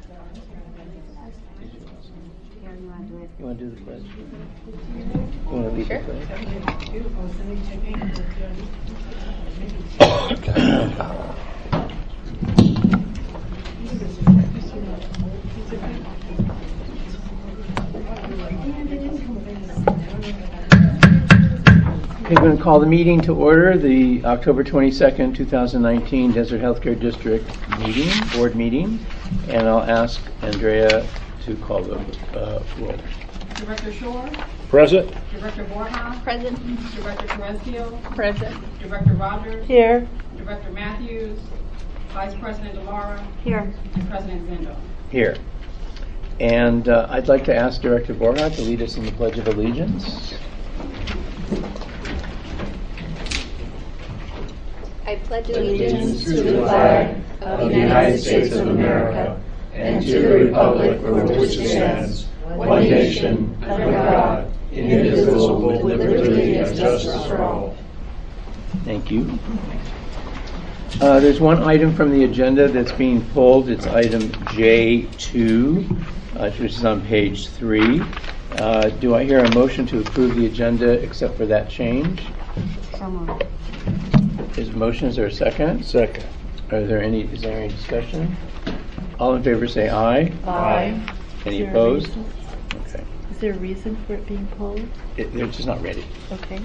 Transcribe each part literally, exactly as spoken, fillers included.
You want to do the pledge? You want to lead Sure. the pledge? Okay, I'm going to call the meeting to order, the October twenty-second, twenty nineteen Desert Healthcare District meeting, board meeting, and I'll ask Andrea to call the uh, roll. Director Shore? Present. Director Borja? Present. Director Terresio? Present. Director Rogers? Here. Director Matthews? Vice President DeLaura? Here. And President Zendo. Here. And uh, I'd like to ask Director Borja to lead us in the Pledge of Allegiance. I pledge allegiance to the flag of the United States of America and to the republic for which it stands, one nation, under God, indivisible, with liberty and justice for all. Thank you. Uh, there's one item from the agenda that's being pulled. It's item J two, uh, which is on page three. Uh, do I hear a motion to approve the agenda except for that change? So moved. Is motion, is there a second? Second. Are there any, is there any discussion? All in favor say aye. Aye. Any Is there a opposed? reason? Okay. Is there a reason for it being pulled? It, they're just not ready. Okay.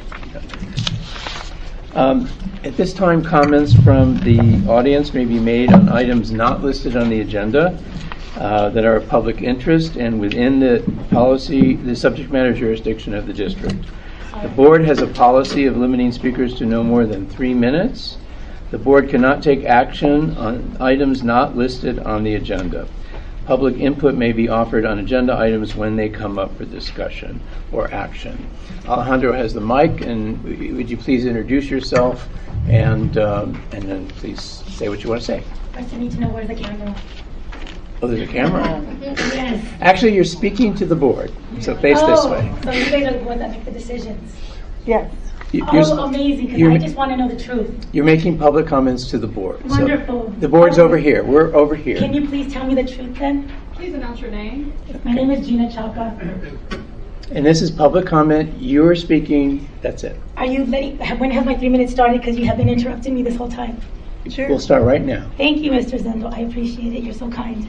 Um, at this time, comments from the audience may be made on items not listed on the agenda uh, that are of public interest and within the policy, the subject matter jurisdiction of the district. The board has a policy of limiting speakers to no more than three minutes. The board cannot take action on items not listed on the agenda. Public input may be offered on agenda items when they come up for discussion or action. Alejandro has the mic, and would you please introduce yourself and um, and then please say what you want to say. First, I need to know where's the camera. Oh, there's a camera? Yes. Actually, you're speaking to the board, so face oh, this way. So you guys are the ones that make the decisions. Yes. You- Oh, you're- amazing, because you're- I just want to know the truth. You're making public comments to the board. So Wonderful. the board's Oh. over here. We're over here. Can you please tell me the truth then? Please announce your name. My name is Gina Chalka. And this is public comment. You're speaking. That's it. Are you letting, when has my three minutes started? Because you have been interrupting me this whole time. Sure. We'll start right now. Thank you, Mister Zendo. I appreciate it. You're so kind.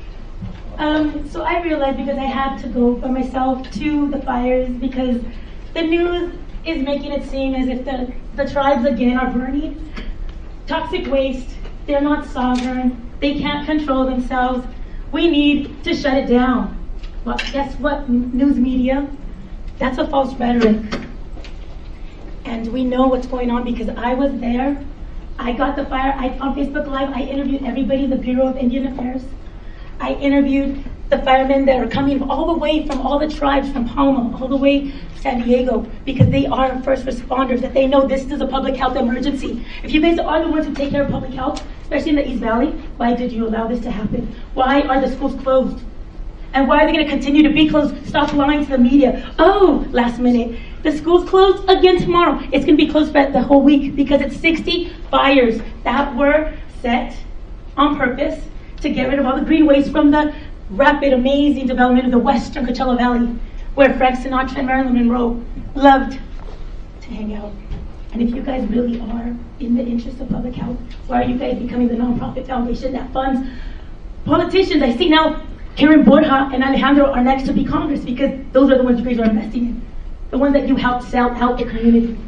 Um, so I realized because I had to go by myself to the fires because the news is making it seem as if the, the tribes again are burning toxic waste. They're not sovereign. They can't control themselves. We need to shut it down. Well, guess what, n- news media? That's a false rhetoric. And we know what's going on because I was there. I got the fire. I, on Facebook Live, I interviewed everybody in the Bureau of Indian Affairs. I interviewed the firemen that are coming all the way from all the tribes from Palma, all the way to San Diego, because they are first responders, that they know this is a public health emergency. If you guys are the ones who take care of public health, especially in the East Valley, why did you allow this to happen? Why are the schools closed? And why are they going to continue to be closed? Stop lying to the media. Oh, last minute. The school's closed again tomorrow. It's going to be closed for the whole week because it's sixty fires that were set on purpose to get rid of all the green waste from the rapid, amazing development of the western Coachella Valley, where Frank Sinatra and Marilyn Monroe loved to hang out. And if you guys really are in the interest of public health, why are you guys becoming the nonprofit foundation that funds politicians? I see now Karen Borja and Alejandro are next to be Congress because those are the ones you guys are investing in. The ones that you helped sell out the community.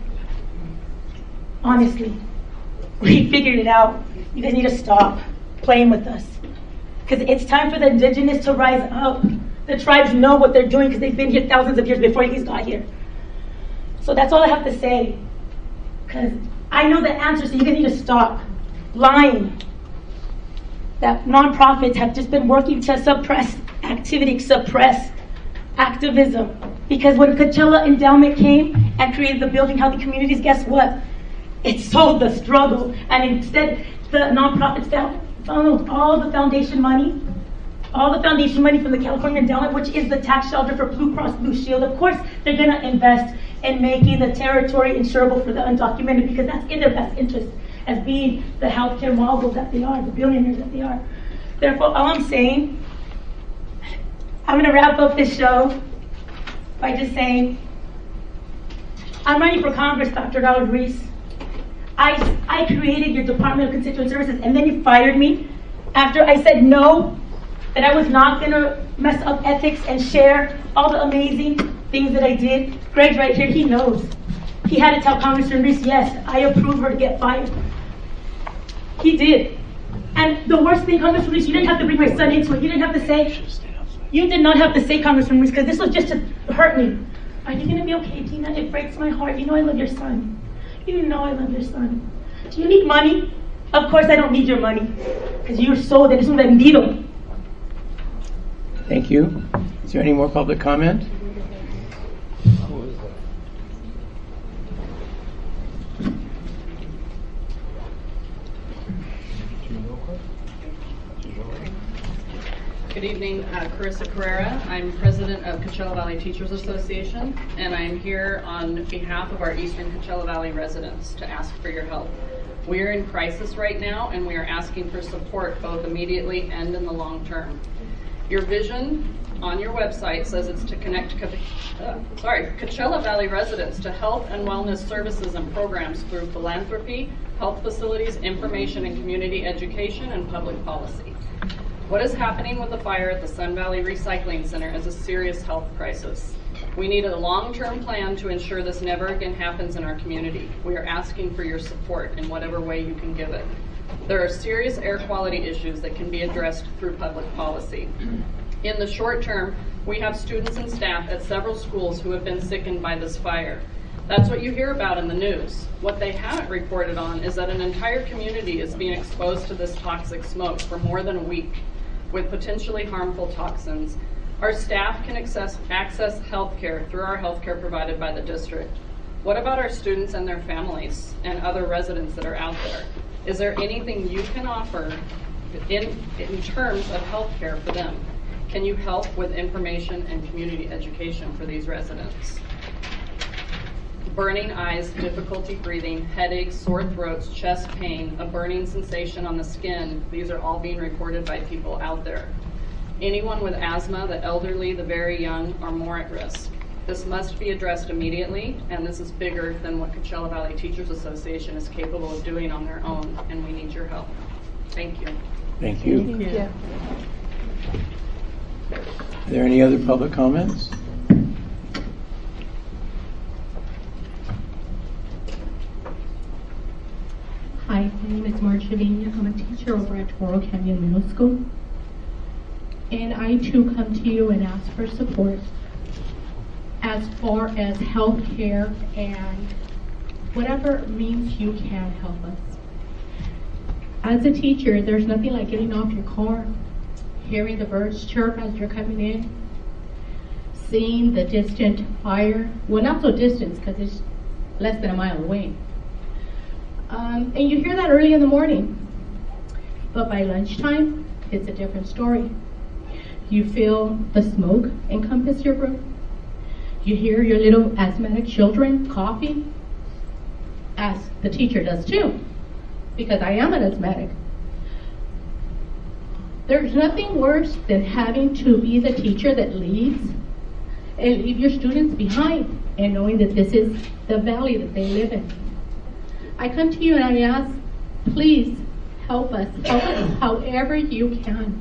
Honestly, we figured it out. You guys need to stop playing with us. Because it's time for the indigenous to rise up. The tribes know what they're doing because they've been here thousands of years before you guys got here. So that's all I have to say. Because I know the answer, so you guys need to stop lying. That nonprofits have just been working to suppress activity, suppress activism. Because when Coachella Endowment came and created the Building Healthy Communities, guess what? It sold the struggle. And instead, the nonprofits found funneled all the foundation money, all the foundation money from the California Endowment, which is the tax shelter for Blue Cross Blue Shield. Of course, they're going to invest in making the territory insurable for the undocumented because that's in their best interest as being the healthcare moguls that they are, the billionaires that they are. Therefore, all I'm saying I'm going to wrap up this show by just saying, I'm running for Congress, Doctor Donald Reese. I, I created your Department of Constituent Services, and then you fired me after I said no, that I was not going to mess up ethics and share all the amazing things that I did. Greg's right here, he knows. He had to tell Congressman Reese, yes, I approve her to get fired. He did. And the worst thing, Congressman Reese, you didn't have to bring my son into it. You didn't have to say, you did not have to say, Congressman Reese, because this was just to hurt me. Are you going to be okay, Tina? It breaks my heart. You know I love your son. You know I love your son. Do you need money? Of course I don't need your money, because you're so that es un vendido. Thank you. Is there any more public comment? Good evening, uh, Carissa Carrera. I'm president of Coachella Valley Teachers Association, and I'm here on behalf of our Eastern Coachella Valley residents to ask for your help. We are in crisis right now, and we are asking for support both immediately and in the long term. Your vision on your website says it's to connect uh, sorry, Coachella Valley residents to health and wellness services and programs through philanthropy, health facilities, information and community education, and public policy. What is happening with the fire at the Sun Valley Recycling Center is a serious health crisis. We need a long-term plan to ensure this never again happens in our community. We are asking for your support in whatever way you can give it. There are serious air quality issues that can be addressed through public policy. In the short term, we have students and staff at several schools who have been sickened by this fire. That's what you hear about in the news. What they haven't reported on is that an entire community is being exposed to this toxic smoke for more than a week with potentially harmful toxins. Our staff can access, access health care through our health care provided by the district. What about our students and their families and other residents that are out there? Is there anything you can offer in, in terms of health care for them? Can you help with information and community education for these residents? Burning eyes, difficulty breathing, headaches, sore throats, chest pain, a burning sensation on the skin, these are all being reported by people out there. Anyone with asthma, the elderly, the very young, are more at risk. This must be addressed immediately, and this is bigger than what Coachella Valley Teachers Association is capable of doing on their own, and we need your help. Thank you. Thank you. Thank you. Are there any other public comments? Hi, my name is Marge Trevino. I'm a teacher over at Toro Canyon Middle School. And I too come to you and ask for support as far as health care and whatever means you can help us. As a teacher, there's nothing like getting off your car, hearing the birds chirp as you're coming in, seeing the distant fire. Well, not so distant because it's less than a mile away. Um, and you hear that early in the morning. But by lunchtime, it's a different story. You feel the smoke encompass your room. You hear your little asthmatic children coughing, as the teacher does too, because I am an asthmatic. There's nothing worse than having to be the teacher that leads and leave your students behind and knowing that this is the valley that they live in. I come to you and I ask, please help us, help us however you can.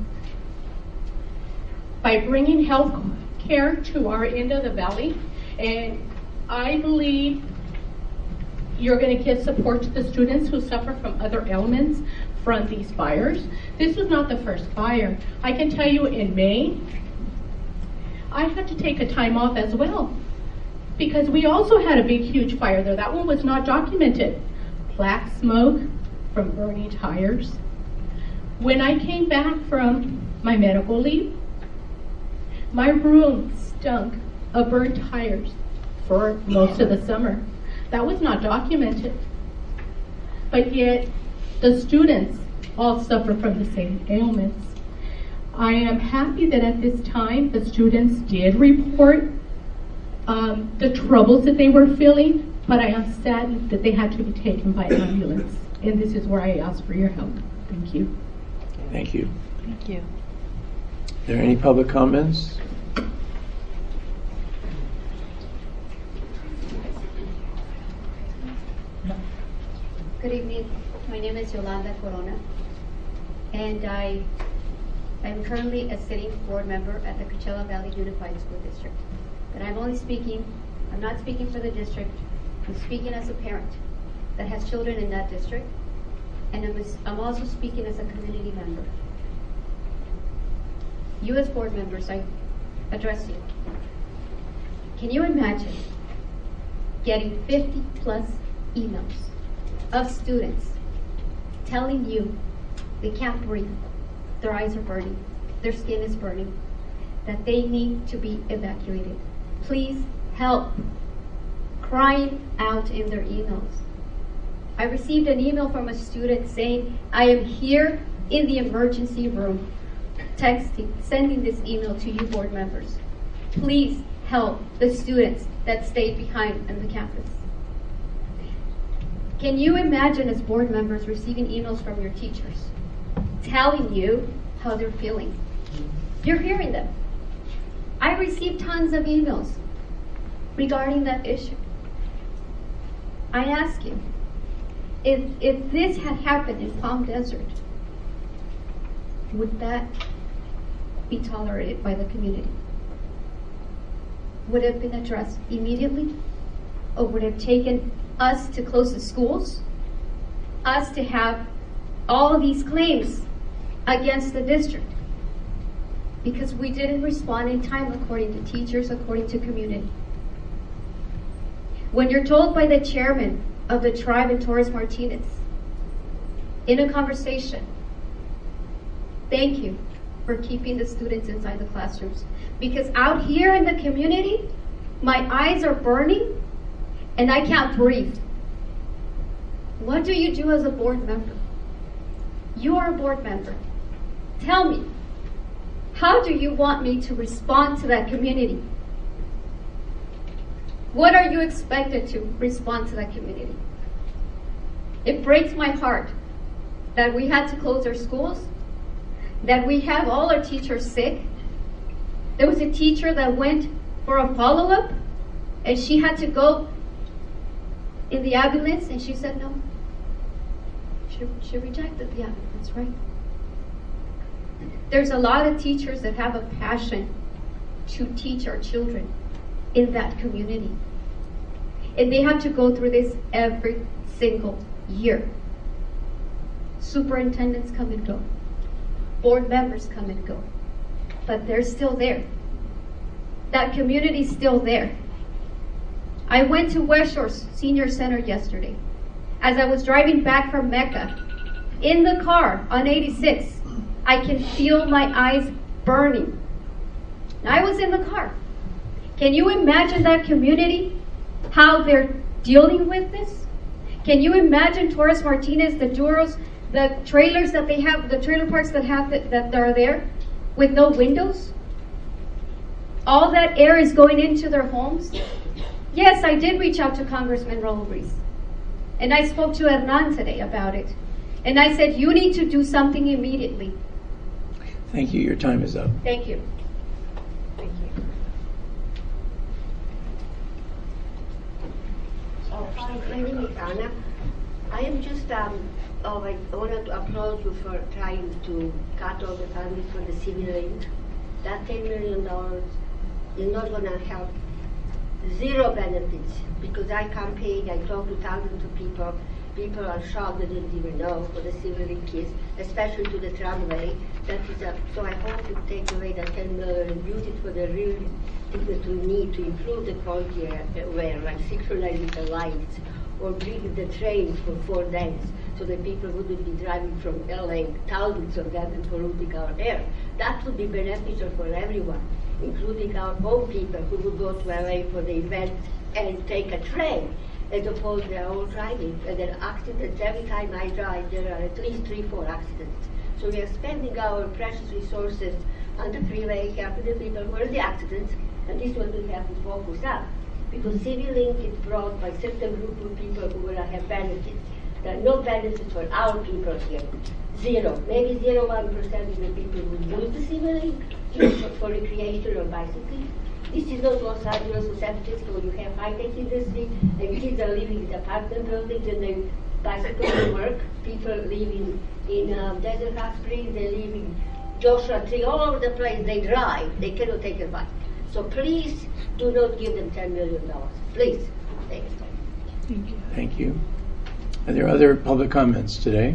By bringing health care to our end of the valley, and I believe you're going to give support to the students who suffer from other ailments from these fires. This was not the first fire. I can tell you in May, I had to take a time off as well because we also had a big, huge fire there. That one was not documented. Black smoke from burning tires. When I came back from my medical leave, my room stunk of burnt tires for most of the summer. That was not documented. But yet, the students all suffer from the same ailments. I am happy that at this time, the students did report um, the troubles that they were feeling, but I am saddened that they had to be taken by ambulance. And this is where I ask for your help. Thank you. Thank you. Thank you. Are there any public comments? Good evening. My name is Yolanda Corona, and I am currently a sitting board member at the Coachella Valley Unified School District. But I'm only speaking, I'm not speaking for the district, I'm speaking as a parent that has children in that district, and I'm, I'm also speaking as a community member. You as board members, I address you. Can you imagine getting fifty plus emails of students telling you they can't breathe, their eyes are burning, their skin is burning, that they need to be evacuated? Please help. Crying out in their emails. I received an email from a student saying, I am here in the emergency room, texting, sending this email to you board members. Please help the students that stayed behind on the campus. Can you imagine as board members receiving emails from your teachers telling you how they're feeling? You're hearing them. I received tons of emails regarding that issue. I ask you, if, if this had happened in Palm Desert, would that be tolerated by the community? Would it have been addressed immediately? Or would it have taken us to close the schools? Us to have all of these claims against the district? Because we didn't respond in time according to teachers, according to community. When you're told by the chairman of the tribe in Torres Martinez, in a conversation, thank you for keeping the students inside the classrooms. Because out here in the community, my eyes are burning and I can't breathe. What do you do as a board member? You are a board member. Tell me, how do you want me to respond to that community? What are you expected to respond to that community? It breaks my heart that we had to close our schools, that we have all our teachers sick. There was a teacher that went for a follow-up, and she had to go in the ambulance, and she said no. She, she rejected the ambulance, right? There's a lot of teachers that have a passion to teach our children in that community. And they have to go through this every single year. Superintendents come and go. Board members come and go. But they're still there. That community's still there. I went to West Shore Senior Center yesterday. As I was driving back from Mecca, in the car on eighty-six, I can feel my eyes burning. I was in the car. Can you imagine that community, how they're dealing with this? Can you imagine Torres Martinez, the Duros, the trailers that they have, the trailer parks that have the, that are there with no windows? All that air is going into their homes. Yes, I did reach out to Congressman Raul Ruiz, and I spoke to Hernan today about it. And I said, you need to do something immediately. Thank you. Your time is up. Thank you. Thank you. Oh, hi, my name is Anna. I am just, um, oh, I wanted to applaud you for trying to cut all the funding for the civil link. That ten million dollars is not going to help. Zero benefits, because I campaigned, I talked to thousands of people. People are shocked they didn't even know for the civil link is, especially to the tramway. That is a, so I hope you take away that ten million and use it for the real things that we need to improve the quality of where, like synchronizing the lights, or bringing the trains for four days, so that people wouldn't be driving from L A, thousands of them, and polluting our air. That would be beneficial for everyone, including our own people who would go to L A for the event and take a train, as opposed to their own driving. And there are accidents. Every time I drive, there are at least three, four accidents. So we are spending our precious resources on the freeway, helping the people who are in the accidents, and this one we have to focus on. Because civil link is brought by certain group of people who will have benefits. There are no benefits for our people here. Zero. Maybe zero one percent of the people will use the civil link for, for recreation or bicycling. This is not Los Angeles or San Francisco where you have high-tech industry and kids are living in apartment buildings and they bicycle work. People living in um, Desert Hot Springs, they live in Joshua Tree, all over the place. They drive. They cannot take a bike. So please do not give them ten million dollars. Please. Thank you. Thank you. Thank you. Are there other public comments today?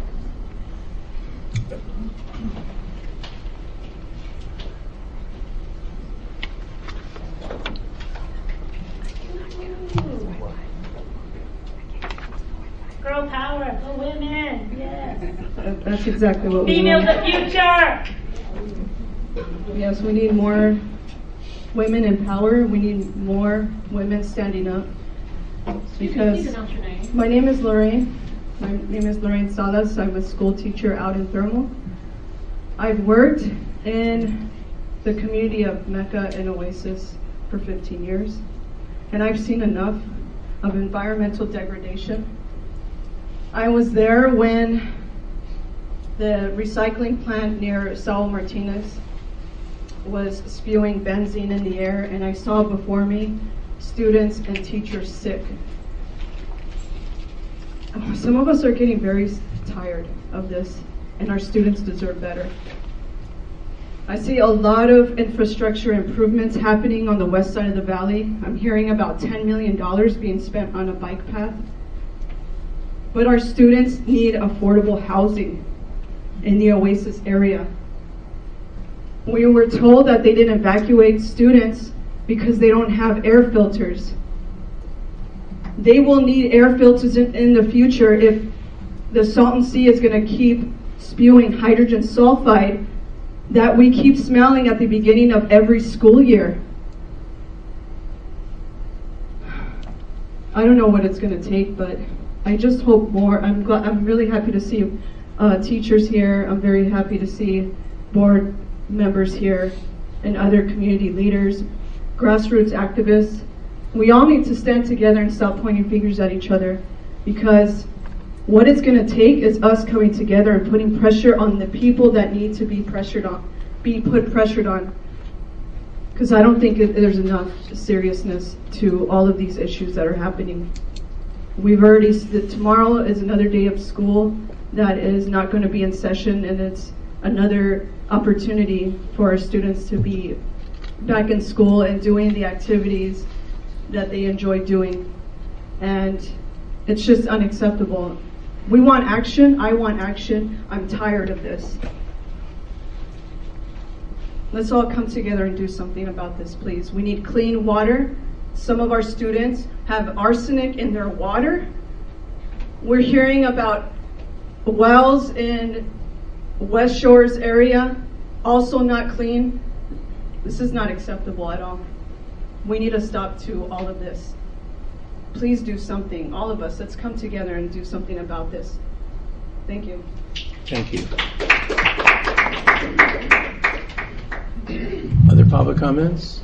Girl power, go women, yes. That's exactly what we Females need. the future. Yes, we need more women in power. We need more women standing up. Because Please announce your name. my name is Lorraine. My name is Lorraine Salas. I'm a school teacher out in Thermal. I've worked in the community of Mecca and Oasis for fifteen years. And I've seen enough of environmental degradation. I was there when the recycling plant near Saul Martinez was spewing benzene in the air, and I saw before me students and teachers sick. Some of us are getting very tired of this, and our students deserve better. I see a lot of infrastructure improvements happening on the west side of the valley. I'm hearing about ten million dollars being spent on a bike path. But our students need affordable housing in the Oasis area. We were told that they didn't evacuate students because they don't have air filters. They will need air filters in, in the future if the Salton Sea is going to keep spewing hydrogen sulfide that we keep smelling at the beginning of every school year. I don't know what it's going to take, but I just hope more. I'm glad, I'm really happy to see uh, teachers here. I'm very happy to see board members here and other community leaders, grassroots activists. We all need to stand together and stop pointing fingers at each other, because what it's going to take is us coming together and putting pressure on the people that need to be pressured on, be put pressured on. Because I don't think it, there's enough seriousness to all of these issues that are happening. We've already, tomorrow is another day of school that is not going to be in session, and it's another opportunity for our students to be back in school and doing the activities that they enjoy doing. And it's just unacceptable. We want action. I want action. I'm tired of this. Let's all come together and do something about this, please. We need clean water. Some of our students have arsenic in their water. We're hearing about wells in West Shores area also not clean. This is not acceptable at all. We need a stop to all of this. Please do something. All of us, let's come together and do something about this. Thank you. Thank you. Other public comments?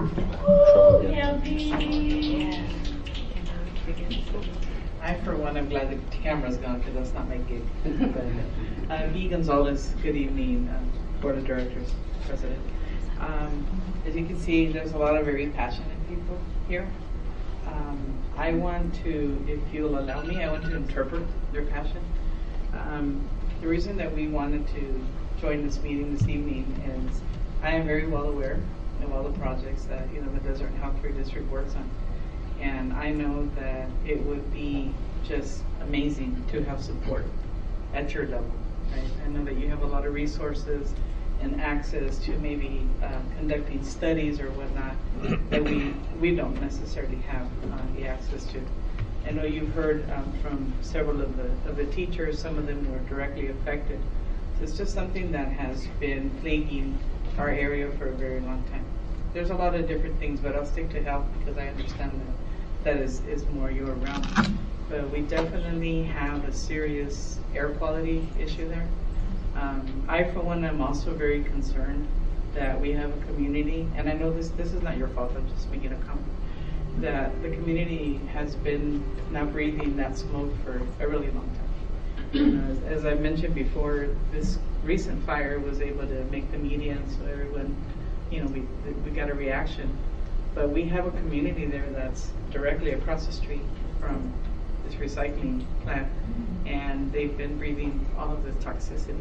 I, for one, I'm glad the camera's gone because that's not my gig. uh, Guy Gonzalez, good evening, uh, Board of Directors, President. Um, as you can see, there's a lot of very passionate people here. Um, I want to, if you'll allow me, I want to interpret their passion. Um, the reason that we wanted to join this meeting this evening is I am very well aware of all the projects that you know the Desert and Health Care District works on, and I know that it would be just amazing to have support at your level. Right? I know that you have a lot of resources and access to maybe uh, conducting studies or whatnot that we we don't necessarily have uh, the access to. I know you've heard um, from several of the of the teachers. Some of them were directly affected. So it's just something that has been plaguing our area for a very long time. There's a lot of different things, but I'll stick to health because I understand that that is, is more your realm. But we definitely have a serious air quality issue there. Um, I, for one, am also very concerned that we have a community, and I know this this is not your fault, I'm just making a comment, that the community has been not breathing that smoke for a really long time. As, as I mentioned before, this recent fire was able to make the media, and so everyone, you know, we we got a reaction. But we have a community there that's directly across the street from this recycling plant, and they've been breathing all of this toxicity.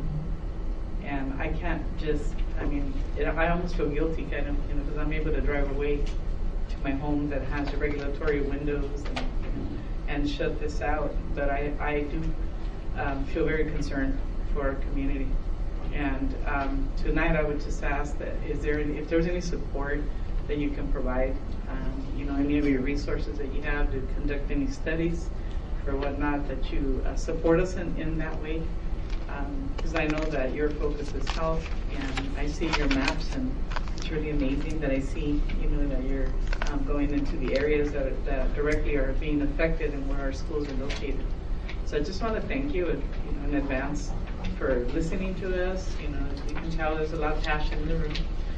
And I can't just, I mean, it, I almost feel guilty kind of, you know, because I'm able to drive away to my home that has regulatory windows and, you know, and shut this out. But I, I do um, feel very concerned for our community. And um, tonight I would just ask that, is there any, if there's any support that you can provide, um, you know, any of your resources that you have to conduct any studies or whatnot, that you uh, support us in, in that way. Because um, I know that your focus is health, and I see your maps, and it's really amazing that I see, you know, that you're um, going into the areas that, are, that directly are being affected and where our schools are located. So I just want to thank you, you know, in advance for listening to us. You know, you can tell there's a lot of passion in the room,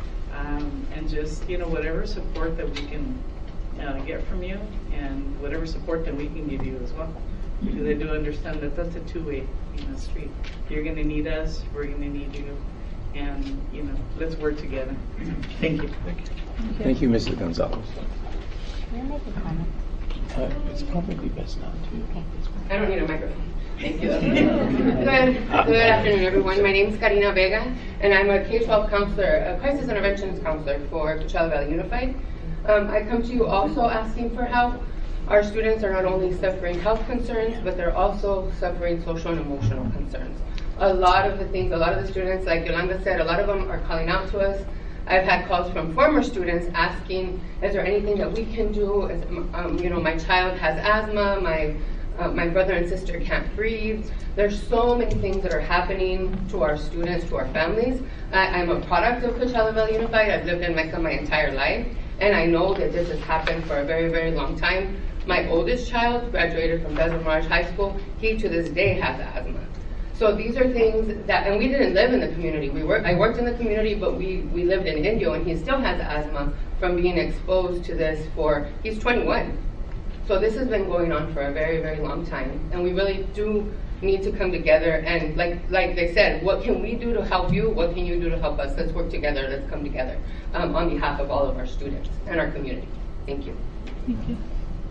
um, and just, you know, whatever support that we can uh, get from you, and whatever support that we can give you as well. Because I do understand that that's a two-way, you know, street. You're going to need us, we're going to need you, and, you know, let's work together. Thank you. Thank you. Thank you, Missus Gonzalez. Can I make a comment? Uh, it's probably best not to. Okay. I don't need a microphone. Thank you. Good, good afternoon, everyone. My name is Karina Vega, and I'm a K twelve counselor, a crisis interventions counselor for Coachella Valley Unified. Um, I come to you also asking for help. Our students are not only suffering health concerns, but they're also suffering social and emotional concerns. A lot of the things, a lot of the students, like Yolanda said, a lot of them are calling out to us. I've had calls from former students asking, is there anything that we can do? Is, um, you know, my child has asthma, my uh, my brother and sister can't breathe. There's so many things that are happening to our students, to our families. I, I'm a product of Coachella Valley Unified. I've lived in Mecca my entire life, and I know that this has happened for a very, very long time. My oldest child graduated from Desert Mirage High School. He, to this day, has asthma. So these are things that, and we didn't live in the community. We were, I worked in the community, but we, we lived in Indio, and he still has asthma from being exposed to this for, he's twenty-one. So this has been going on for a very, very long time, and we really do need to come together and, like like they said, what can we do to help you? What can you do to help us? Let's work together. Let's come together um, on behalf of all of our students and our community. Thank you. Thank you.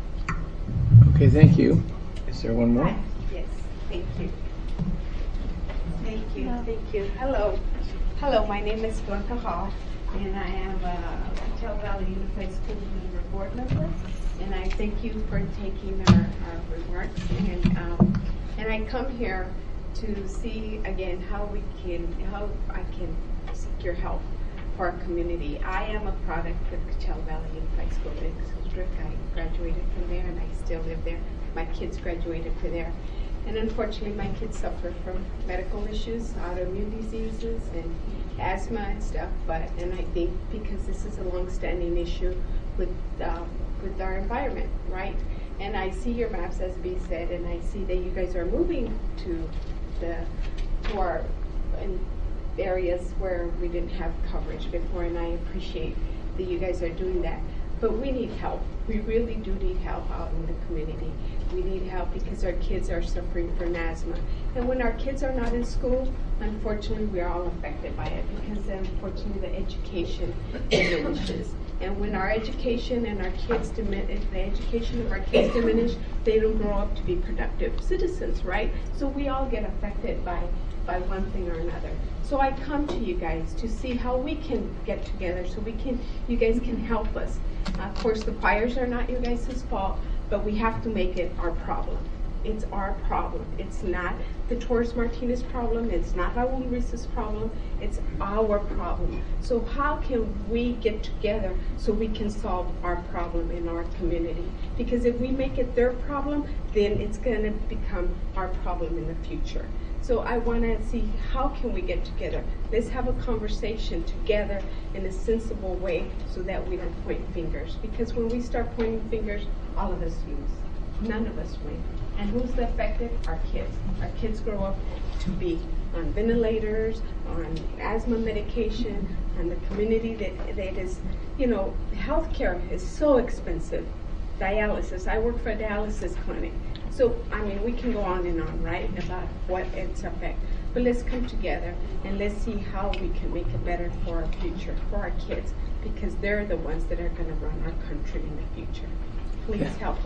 Okay, thank you. Is there one more? Yes, thank you. Thank you, thank you. Hello. Hello, my name is Blanca Hall, and I am a Coachella Valley Unified School Member Board member. And I thank you for taking our, our remarks. And um, and I come here to see again how we can, how I can seek your help for our community. I am a product of Coachella Valley Unified School District. I graduated from there, and I still live there. My kids graduated from there. And unfortunately, my kids suffer from medical issues, autoimmune diseases, and asthma and stuff. But and I think because this is a long-standing issue with um, with our environment, right? And I see your maps, as B said, and I see that you guys are moving to the to our in areas where we didn't have coverage before, and I appreciate that you guys are doing that. But we need help. We really do need help out in the community. We need help because our kids are suffering from asthma. And when our kids are not in school, unfortunately, we're all affected by it because unfortunately the education diminishes. And when our education and our kids diminish, the education of our kids diminish, they don't grow up to be productive citizens, right? So we all get affected by by one thing or another. So I come to you guys to see how we can get together so we can, you guys can help us. Uh, of course, the fires are not you guys' fault, but we have to make it our problem. It's our problem. It's not the Torres Martinez problem. It's not Raul Ruiz's problem. It's our problem. So how can we get together so we can solve our problem in our community? Because if we make it their problem, then it's going to become our problem in the future. So I want to see how can we get together. Let's have a conversation together in a sensible way so that we don't point fingers. Because when we start pointing fingers, all of us lose. None of us win. And who's the affected? Our kids. Our kids grow up to be on ventilators, on asthma medication, and the community that, that is, you know, healthcare is so expensive. Dialysis. I work for a dialysis clinic. So, I mean, we can go on and on, right, about what its effect. But let's come together and let's see how we can make it better for our future, for our kids, because they're the ones that are going to run our country in the future. Please help us.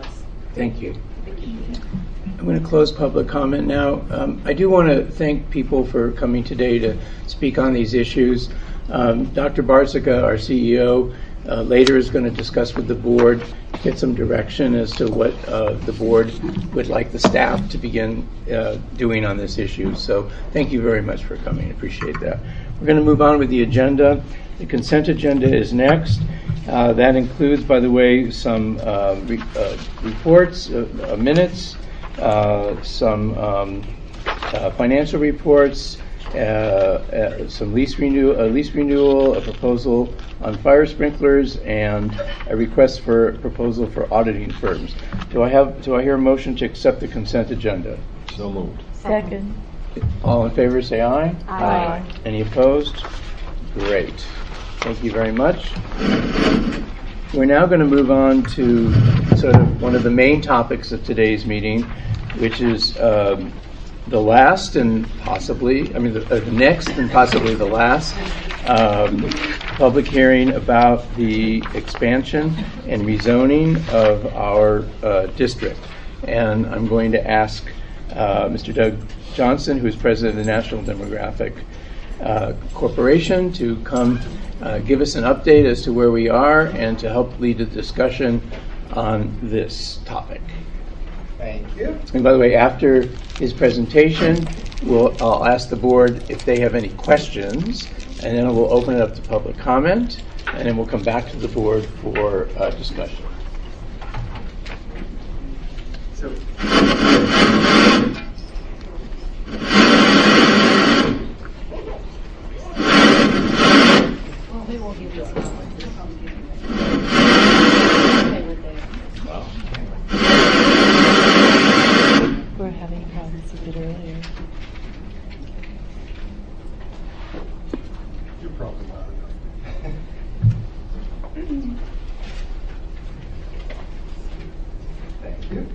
Thank you. I'm going to close public comment now. Um, I do want to thank people for coming today to speak on these issues. Um, Doctor Barsica, our C E O, uh, later is going to discuss with the board, get some direction as to what uh, the board would like the staff to begin uh, doing on this issue. So thank you very much for coming. Appreciate that. We're going to move on with the agenda. The consent agenda is next. Uh, that includes, by the way, some uh, re- uh, reports, uh, uh, minutes, uh, some um, uh, financial reports, uh, uh, some lease renew, a lease renewal, a proposal on fire sprinklers, and a request for proposal for auditing firms. Do I have? Do I hear a motion to accept the consent agenda? So moved. Second. All in favor, say aye. Aye. Any opposed? Great. Thank you very much. We're now going to move on to sort of one of the main topics of today's meeting, which is um, the last and possibly, I mean, the, uh, the next and possibly the last um, public hearing about the expansion and rezoning of our uh, district. And I'm going to ask uh, Mister Doug Johnson, who is president of the National Demographic uh, Corporation, to come uh, give us an update as to where we are and to help lead the discussion on this topic. Thank you. And by the way, after his presentation, we'll, I'll ask the board if they have any questions, and then we'll open it up to public comment, and then we'll come back to the board for uh, discussion. So, We're having problems a bit earlier. you're probably loud enough. Thank you.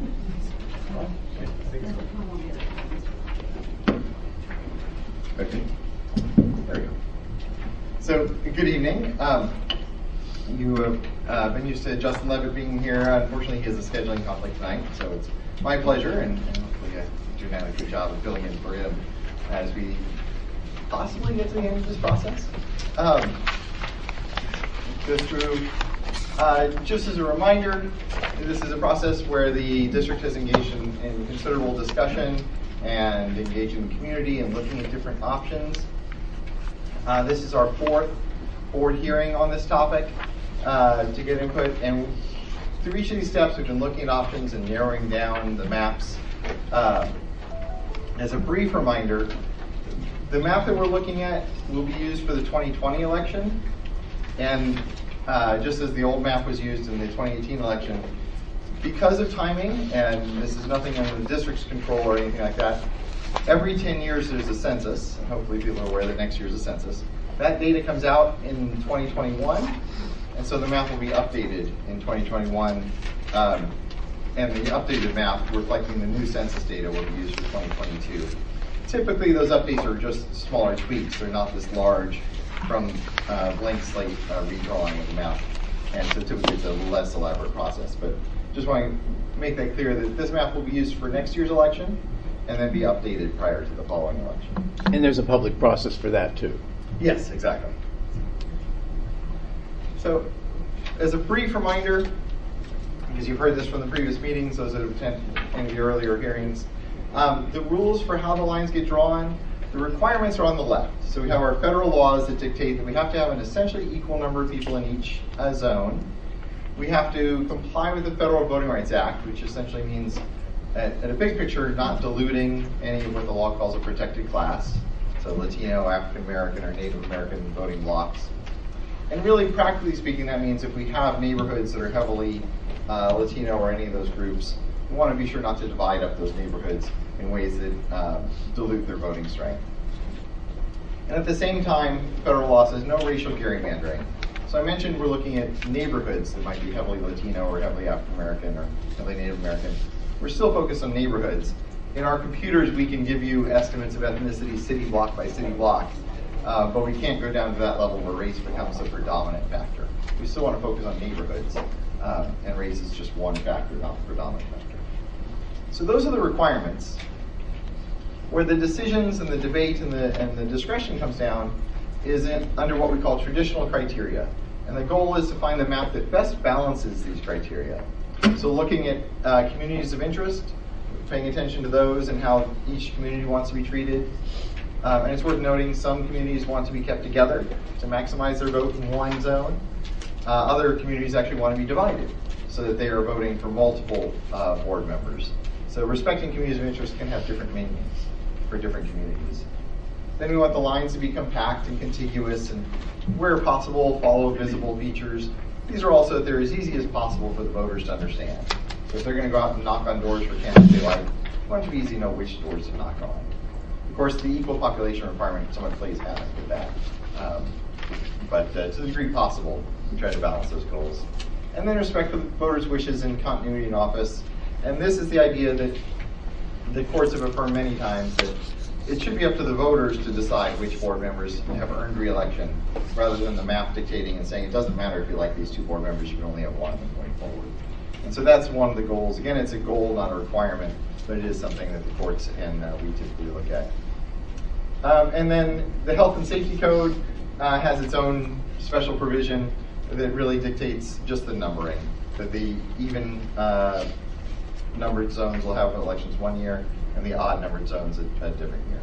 Okay. There we go. So, good evening. Um, you have uh, been used to Justin Levitt being here. Unfortunately, he has a scheduling conflict tonight, so it's my pleasure, and, and hopefully I do now a good job of filling in for him as we possibly get to the end of this process. Um, go through, uh, just as a reminder, this is a process where the district has engaged in, in considerable discussion and engaged in the community and looking at different options. Uh, this is our fourth board hearing on this topic uh, to get input, and through each of these steps we've been looking at options and narrowing down the maps. Uh, as a brief reminder, the map that we're looking at will be used for the twenty twenty election, and uh, just as the old map was used in the twenty eighteen election, because of timing, and this is nothing under the district's control or anything like that, every ten years there's a census, and hopefully people are aware that next year's a census. That data comes out in twenty twenty-one, and so the map will be updated in twenty twenty-one, um, and the updated map reflecting the new census data will be used for twenty twenty-two. Typically those updates are just smaller tweaks, they're not this large from uh, blank slate uh, redrawing of the map, and so typically it's a less elaborate process. But just want to make that clear that this map will be used for next year's election and then be updated prior to the following election. And there's a public process for that too. Yes, exactly. So, as a brief reminder, because you've heard this from the previous meetings, those that have attended the earlier hearings, um, the rules for how the lines get drawn, the requirements are on the left. So we have our federal laws that dictate that we have to have an essentially equal number of people in each uh, zone. We have to comply with the Federal Voting Rights Act, which essentially means, at, at a big picture, not diluting any of what the law calls a protected class. So Latino, African American, or Native American voting blocks. And really, practically speaking, that means if we have neighborhoods that are heavily uh, Latino or any of those groups, we want to be sure not to divide up those neighborhoods in ways that uh, dilute their voting strength. And at the same time, federal law says no racial gerrymandering. So I mentioned we're looking at neighborhoods that might be heavily Latino or heavily African American or heavily Native American. We're still focused on neighborhoods. In our computers, we can give you estimates of ethnicity city block by city block, uh, but we can't go down to that level where race becomes a predominant factor. We still want to focus on neighborhoods. um, and race is just one factor, not the predominant factor. So those are the requirements. Where the decisions and the debate and the, and the discretion comes down is in, under what we call traditional criteria. And the goal is to find the map that best balances these criteria. So looking at uh, communities of interest, paying attention to those and how each community wants to be treated. Um, and it's worth noting some communities want to be kept together to maximize their vote in one zone. Uh, other communities actually want to be divided so that they are voting for multiple uh, board members. So respecting communities of interest can have different meanings for different communities. Then we want the lines to be compact and contiguous, and where possible, follow visible features. These are also, they're as easy as possible for the voters to understand. So if they're going to go out and knock on doors for candidates they like, it's much easier to know which doors to knock on. Of course, the equal population requirement somewhat plays havoc with that. Um, but uh, to the degree possible, we try to balance those goals. And then respect for the voters' wishes and continuity in office. And this is the idea that the courts have affirmed many times that it should be up to the voters to decide which board members have earned re-election, rather than the map dictating and saying it doesn't matter if you like these two board members, you can only have one going forward. And so that's one of the goals. Again, it's a goal, not a requirement, but it is something that the courts and uh, we typically look at. Um, and then the Health and Safety Code uh, has its own special provision that really dictates just the numbering, that the even uh, numbered zones will have elections one year, and the odd numbered zones a, a different year.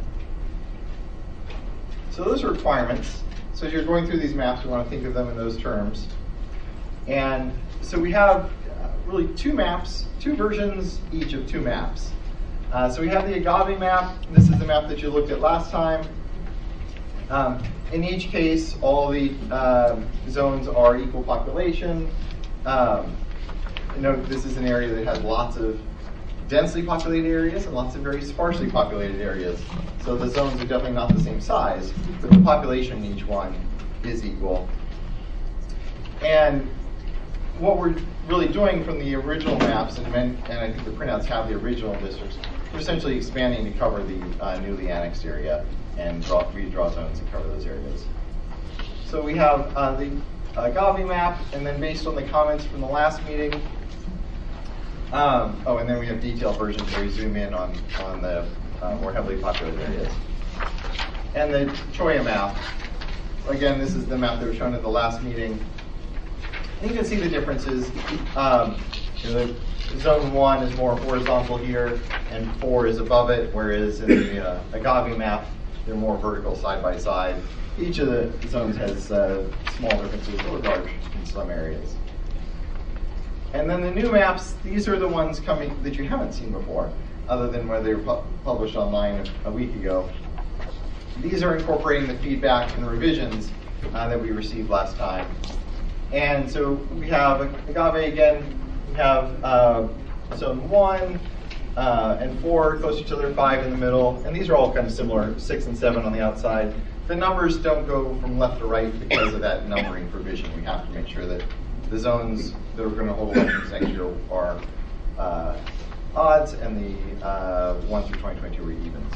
So those are requirements. So as you're going through these maps, you want to think of them in those terms. And so we have uh, really two maps, two versions each of two maps. Uh, so we have the Agave map. This is the map that you looked at last time. Um, in each case, all the uh, zones are equal population. Um, you know, this is an area that has lots of densely populated areas and lots of very sparsely populated areas. So the zones are definitely not the same size, but the population in each one is equal. And what we're really doing from the original maps, and, men, and I think the printouts have the original districts, we're essentially expanding to cover the uh, newly annexed area and draw, redraw zones to cover those areas. So we have uh, the Agave map, and then based on the comments from the last meeting, Um, oh, and then we have detailed versions where we zoom in on, on the uh, more heavily populated areas. And the Cholla map, again, this is the map that was shown at the last meeting. And you can see the differences. Um, you know, the zone one is more horizontal here, and four is above it, whereas in the uh, Agave map, they're more vertical side by side. Each of the zones has uh, small differences or large in some areas. And then the new maps, these are the ones coming that you haven't seen before, other than where they were pu published online a, a week ago. These are incorporating the feedback and revisions uh, that we received last time. And so we have Agave again, we have uh, zone one uh, and four close to each other, five in the middle, and these are all kind of similar, six and seven on the outside. The numbers don't go from left to right because of that numbering provision. We have to make sure that the zones that are going to hold elections next year are uh, odds, and the uh, one through twenty twenty-two are evens.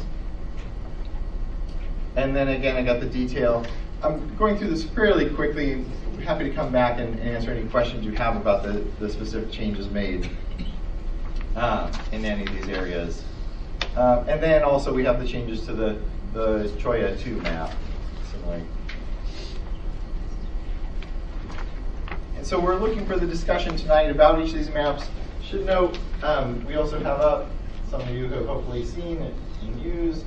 And then again, I got the detail. I'm going through this fairly quickly. I'm happy to come back and, and answer any questions you have about the, the specific changes made uh, in any of these areas. Uh, and then also we have the changes to the, the Cholla two map. Similarly. And so we're looking for the discussion tonight about each of these maps. Should note, um, we also have up, some of you have hopefully seen it being used.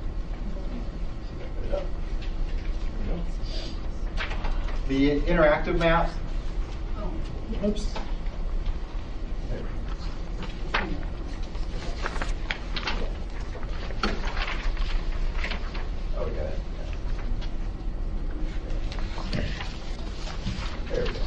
The interactive map. Oh. Oops. Oh, we got it. There we go.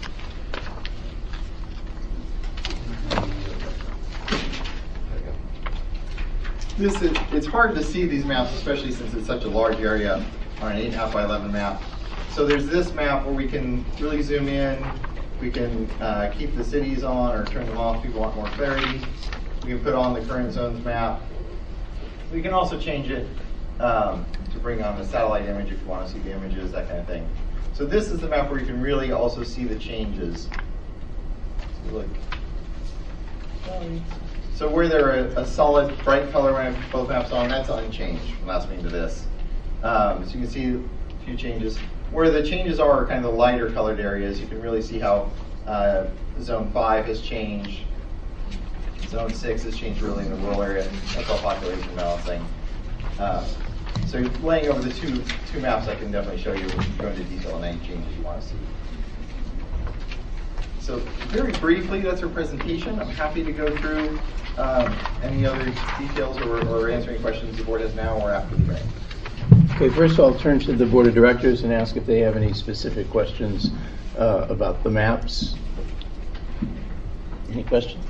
This is, it's hard to see these maps, especially since it's such a large area on an eight and a half by eleven map. So there's this map where we can really zoom in. We can uh, keep the cities on or turn them off if people want more clarity. We can put on the current zones map. We can also change it um, to bring on the satellite image if you want to see the images, that kind of thing. So this is the map where you can really also see the changes. Look. So where there a, a solid bright color when I put both maps on, that's unchanged from last meeting to this. Um, so you can see a few changes. Where the changes are kind of the lighter colored areas, you can really see how uh, zone five has changed. Zone six has changed really in the rural area. That's all population balancing. Uh, so laying over the two two maps, I can definitely show you, go into detail on any changes you want to see. So very briefly, that's our presentation. I'm happy to go through um, any other details or, or answer any questions the board has now or after the break. Okay, first of all, I'll turn to the board of directors and ask if they have any specific questions uh, about the maps. Any questions?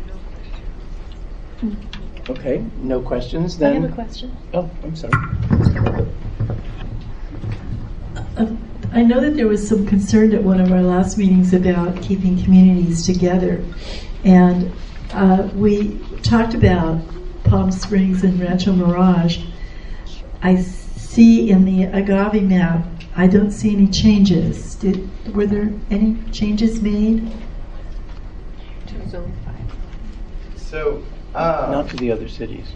Okay, no questions then. I have a question. Oh, I'm sorry. Uh, I know that there was some concern at one of our last meetings about keeping communities together, and uh, we talked about Palm Springs and Rancho Mirage. I see in the Agave map, I don't see any changes. Did were there any changes made? To zone five. So, uh, not to the other cities.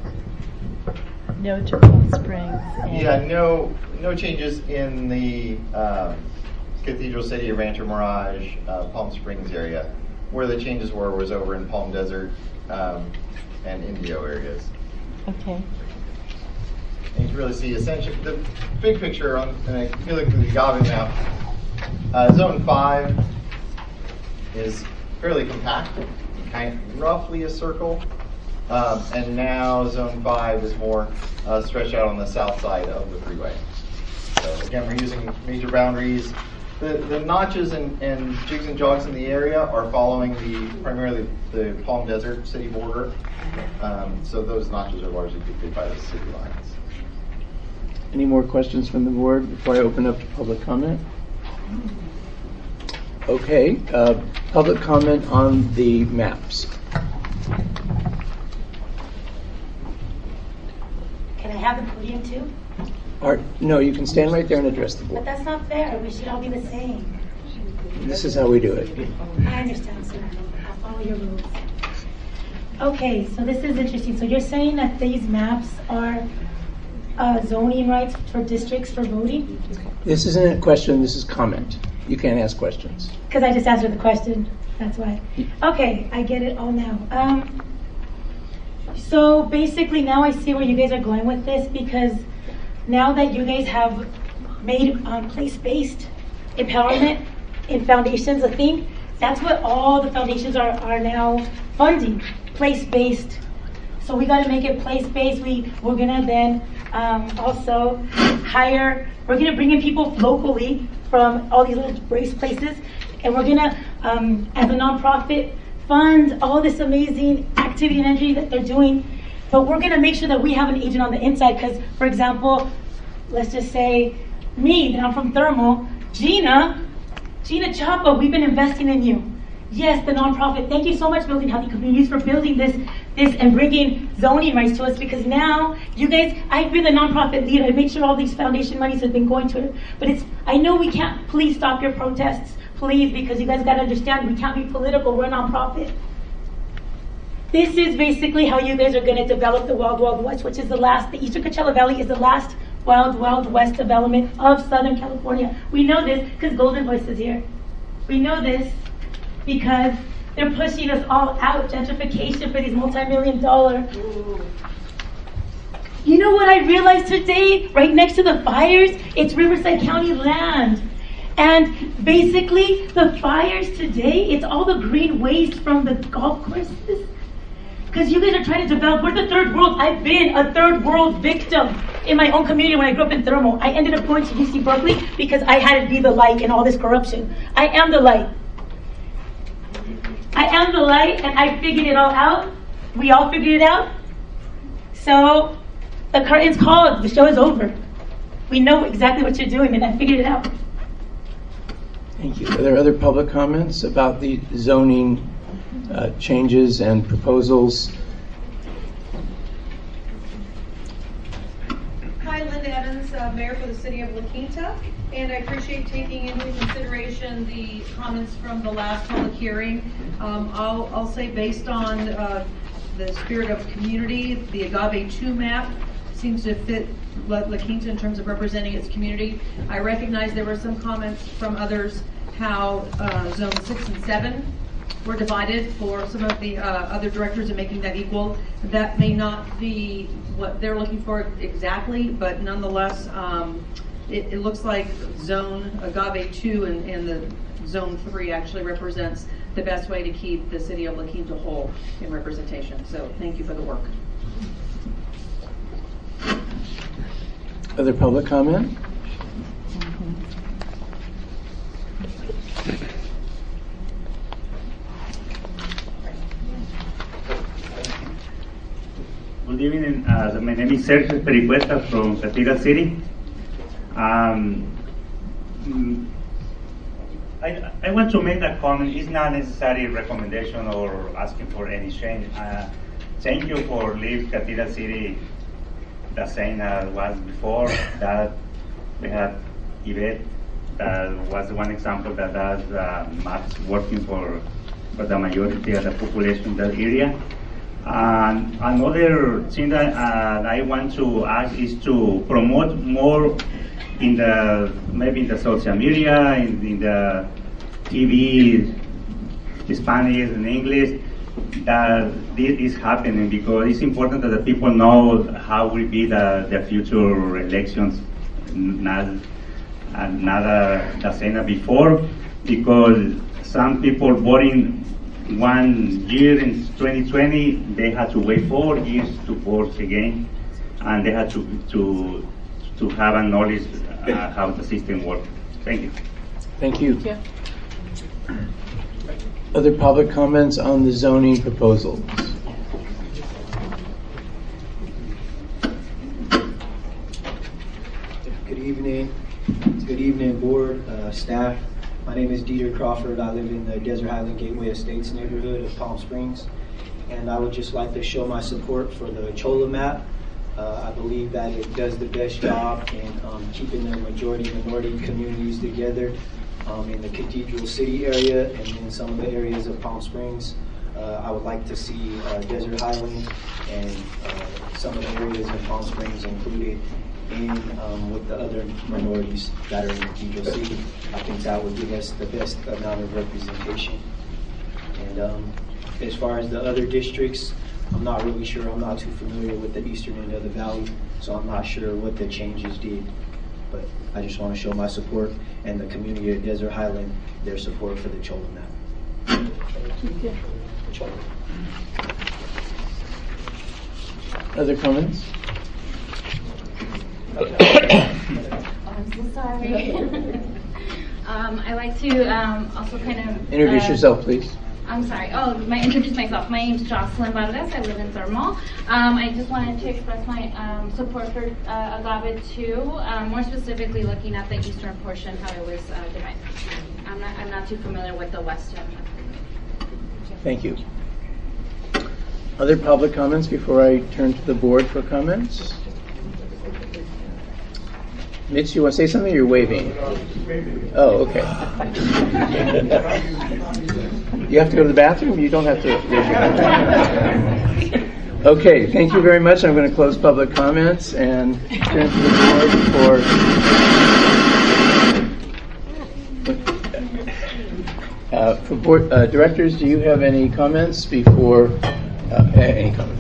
No to Palm Springs. And yeah, no, no changes in the um, Cathedral City, Rancho Mirage, uh, Palm Springs area. Where the changes were was over in Palm Desert um, and Indio areas. Okay. And you can really see essentially the big picture on. And if you look at the Agave map, uh, Zone Five is fairly compact, kind of roughly a circle. Um, and now Zone five is more uh, stretched out on the south side of the freeway. So again, we're using major boundaries. The, the notches and, and jigs and jogs in the area are following the primarily the Palm Desert city border. Um, so those notches are largely dictated by the city lines. Any more questions from the board before I open up to public comment? Okay, uh, public comment on the maps. Can I have the podium too? Art, no, you can stand right there and address the But board. that's not fair. We should all be the same. This is how we do it. I understand, sir. I'll follow your rules. Okay, so this is interesting. So you're saying that these maps are uh, zoning rights for districts for voting? This isn't a question, this is comment. You can't ask questions. Because I just answered the question. That's why. Okay, I get it all now. Um, so basically now I see where you guys are going with this, because now that you guys have made um, place-based empowerment in foundations a thing, that's what all the foundations are, are now funding, place-based. So we got to make it place-based. We, we're going to then um, also hire, we're going to bring in people locally from all these little race places, and we're going to, um, as a nonprofit, fund all this amazing activity and energy that they're doing. But we're going to make sure that we have an agent on the inside, because, for example, let's just say me, that I'm from Thermal, Gina, Gina Chapa, we've been investing in you. Yes, the nonprofit. Thank you so much, Building Healthy Communities, for building this, this and bringing zoning rights to us, because now you guys, I've been the nonprofit leader. I make sure all these foundation monies have been going to it. But it's, I know we can't, please stop your protests, please, because you guys got to understand we can't be political. We're a nonprofit. This is basically how you guys are going to develop the Wild Wild West, which is the last, the Eastern Coachella Valley is the last Wild Wild West development of Southern California. We know this because Golden Voice is here. We know this because they're pushing us all out, gentrification for these multi-million dollar. You know what I realized today? Right next to the fires, it's Riverside County land. And basically, the fires today, it's all the green waste from the golf courses. Because you guys are trying to develop, we're the third world. I've been a third world victim in my own community when I grew up in Thermal. I ended up going to U C Berkeley because I had to be the light in all this corruption. I am the light. I am the light, and I figured it all out. We all figured it out. So the curtain's called. The show is over. We know exactly what you're doing, and I figured it out. Thank you. Are there other public comments about the zoning uh, changes and proposals? Hi, Linda Evans, uh, Mayor for the city of La Quinta, and I appreciate taking into consideration the comments from the last public hearing. Um, I'll, I'll say based on uh, the spirit of community, the Agave two map seems to fit La, La Quinta in terms of representing its community. I recognize there were some comments from others how uh, zone six and seven were divided for some of the uh, other directors and making that equal. That may not be what they're looking for exactly, but nonetheless, um, it, it looks like zone Agave two and, and the zone three actually represents the best way to keep the city of La Quinta whole in representation. So thank you for the work. Other public comment? Good evening. Uh, my name is Sergio Pericueta from Cathedral City. Um, I, I want to make a comment. It's not necessarily a recommendation or asking for any change. Uh, thank you for leave Cathedral City the same as was before. That we have Yvette. That was one example that does uh, maps working for for the majority of the population in that area. And another thing that uh, I want to ask is to promote more in the maybe in the social media, in, in the T V, Spanish and English, that this is happening, because it's important that the people know how will be the, the future elections, not uh, not uh, the same as before, because some people voting one year in twenty twenty, they had to wait four years to vote again, and they had to to to have a knowledge uh, how the system works. Thank you. Thank you. Yeah. Other public comments on the zoning proposals? Good evening. Good evening, board, uh, staff. My name is Dieter Crawford. I live in the Desert Highland Gateway Estates neighborhood of Palm Springs, and I would just like to show my support for the Cholla map. Uh, I believe that it does the best job in um, keeping the majority-minority communities together um, in the Cathedral City area and in some of the areas of Palm Springs. Uh, I would like to see uh, Desert Highland and uh, some of the areas in Palm Springs included in um, with the other minorities that are in Cathedral City. I think that would give us the best amount of representation. And um, as far as the other districts, I'm not really sure. I'm not too familiar with the eastern end of the valley, so I'm not sure what the changes did. But I just want to show my support and the community of Desert Highland their support for the Cholla map. Cholla. Other comments? I'm so sorry. um, I like to um, also kind of Introduce uh, yourself, please. I'm sorry. Oh, my introduce myself. My name is Jocelyn Vargas. I live in Thermal. Um, I just wanted to express my um, support for uh, Agave two, um, more specifically looking at the eastern portion, how it was uh, divided. I'm not. I'm not too familiar with the western. Thank you. Other public comments before I turn to the board for comments? Mitch, you want to say something? Or you're waving. Oh, okay. You have to go to the bathroom? You don't have to raise your hand. Okay, thank you very much. I'm going to close public comments and turn to the board for uh, for board uh, directors. Do you have any comments before uh, any comments?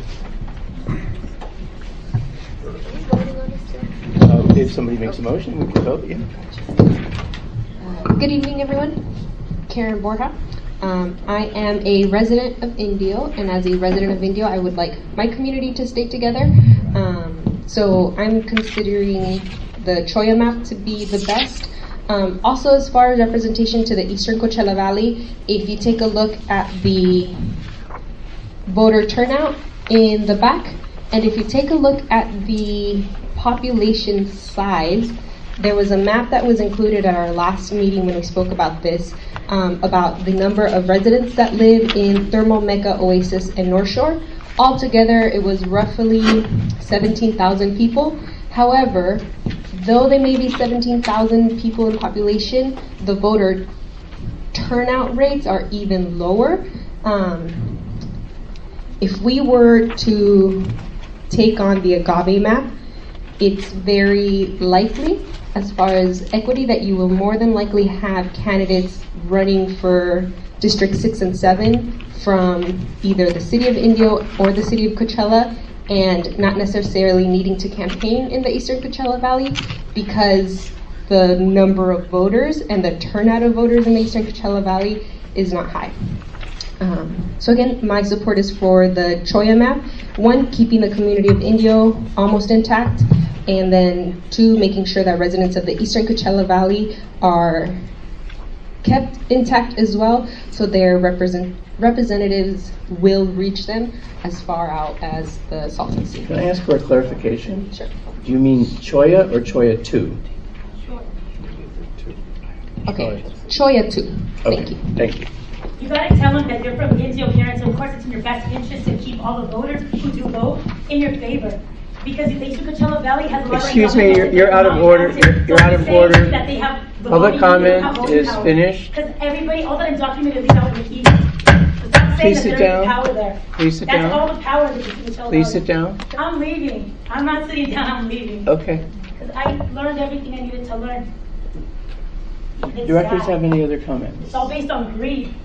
Uh, if somebody makes a motion, we can vote. Yeah. Good evening, everyone. Karen Borja. Um, I am a resident of Indio, and as a resident of Indio, I would like my community to stay together. Um, so I'm considering the Cholla map to be the best. Um, also, as far as representation to the Eastern Coachella Valley, if you take a look at the voter turnout in the back, and if you take a look at the population size, there was a map that was included at our last meeting when we spoke about this, um, about the number of residents that live in Thermal, Mecca, Oasis, and North Shore. Altogether, it was roughly seventeen thousand people. However, though there may be seventeen thousand people in population, the voter turnout rates are even lower. Um, if we were to take on the agave map, it's very likely, as far as equity, that you will more than likely have candidates running for District six and seven from either the city of Indio or the city of Coachella, and not necessarily needing to campaign in the Eastern Coachella Valley because the number of voters and the turnout of voters in the Eastern Coachella Valley is not high. Um, so again, my support is for the Cholla map. One, keeping the community of Indio almost intact, and then two, making sure that residents of the Eastern Coachella Valley are kept intact as well, so their represent, representatives will reach them as far out as the Salton Sea. Can I ask for a clarification? Sure. Do you mean Cholla or Cholla two? Okay, Cholla two. Thank you. Thank you. You gotta tell them that they're from Indio parents, so of course it's in your best interest to keep all the voters who do vote in your favor. Because the Eastern Coachella Valley has a lot of Excuse me, you're, you're out of order. You're, you're out of order. That they have the Public voting- comment voting is power. finished. Because everybody, all that undocumented leaves out in the key. Stop saying Please that sit there is down. power there. Please sit That's down. all the power that the Eastern Coachella Please Valley. sit down. I'm leaving. I'm not sitting down, I'm leaving. Okay. Because I learned everything I needed to learn. It's Directors sad. have any other comments? It's all based on greed.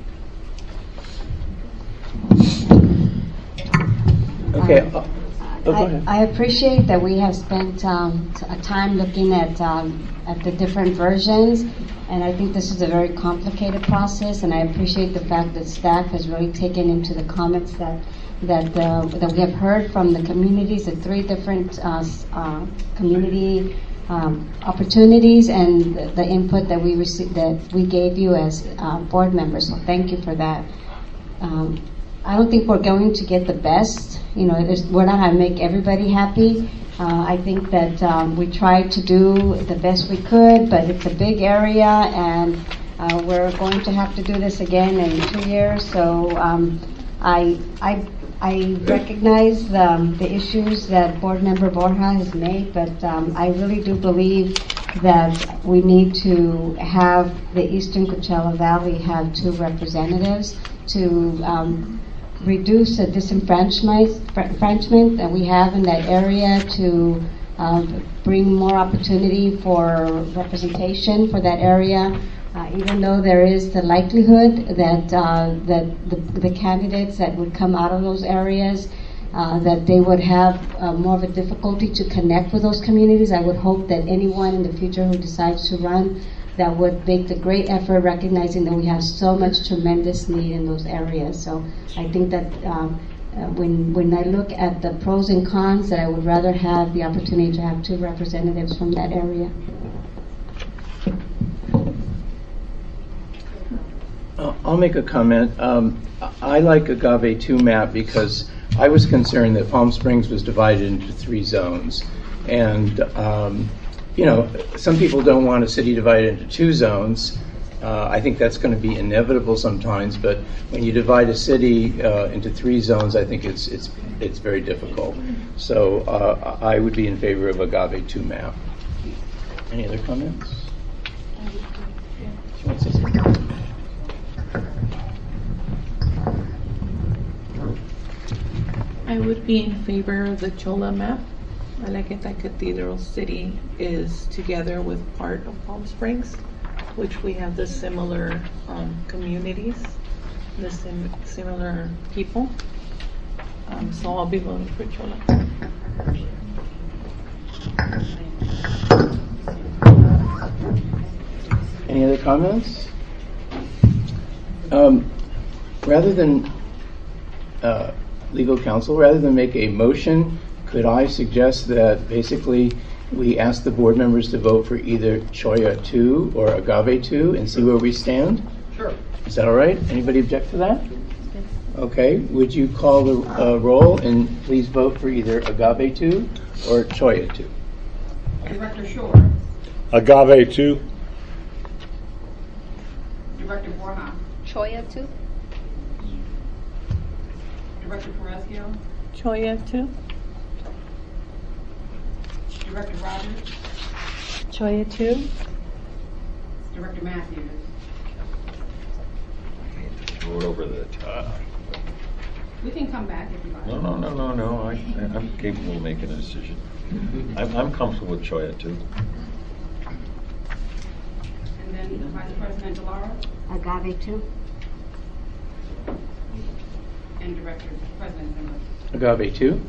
Okay. uh, Oh, go I, ahead. I appreciate that we have spent um, t- a time looking at um, at the different versions, and I think this is a very complicated process. And I appreciate the fact that staff has really taken into the comments that that uh, that we have heard from the communities, the three different uh, s- uh, community um, opportunities, and the, the input that we received, that we gave you as uh, board members. So thank you for that. Um, I don't think we're going to get the best. You know, there's- we're not going to make everybody happy. Uh, I think that um, we tried to do the best we could, but it's a big area, and uh, we're going to have to do this again in two years. So um, I, I, I recognize the, the issues that Board Member Borja has made, but um, I really do believe that we need to have the Eastern Coachella Valley have two representatives to um, reduce the disenfranchisement that we have in that area, to um, bring more opportunity for representation for that area. Uh, even though there is the likelihood that uh, that the, the candidates that would come out of those areas, uh, that they would have uh, more of a difficulty to connect with those communities, I would hope that anyone in the future who decides to run, that would make the great effort, recognizing that we have so much tremendous need in those areas. So I think that um, uh, when when I look at the pros and cons, that I would rather have the opportunity to have two representatives from that area. Uh, I'll make a comment. Um, I like Agave two map because I was concerned that Palm Springs was divided into three zones. And, um, you know, some people don't want a city divided into two zones. Uh, I think that's going to be inevitable sometimes, but when you divide a city uh, into three zones, I think it's it's it's very difficult. So uh, I would be in favor of Agave two map. Any other comments? She wants to say something. I would be in favor of the Cholla map. I like it that Cathedral City is together with part of Palm Springs, which we have the similar um, communities, the sim- similar people. Um, so I'll be voting for Cholla. Any other comments? Um, rather than uh, legal counsel, rather than make a motion, could I suggest that basically we ask the board members to vote for either Cholla two or Agave two and see where we stand? Sure. Is that all right? Anybody object to that? Okay. Would you call the uh, roll and please vote for either Agave two or Cholla two? Director Shore, Agave two. Director Borja, Cholla too? Director Perezio, Cholla too. Director Rogers, Choya two? Director Matthews. Throw it over the top. We can come back if you like. No, no, no, no, no. I, I'm capable of making a decision. I'm, I'm comfortable with Choya too. And then Vice President DeLauro Agave too. and Director President Zimmer. Agave two?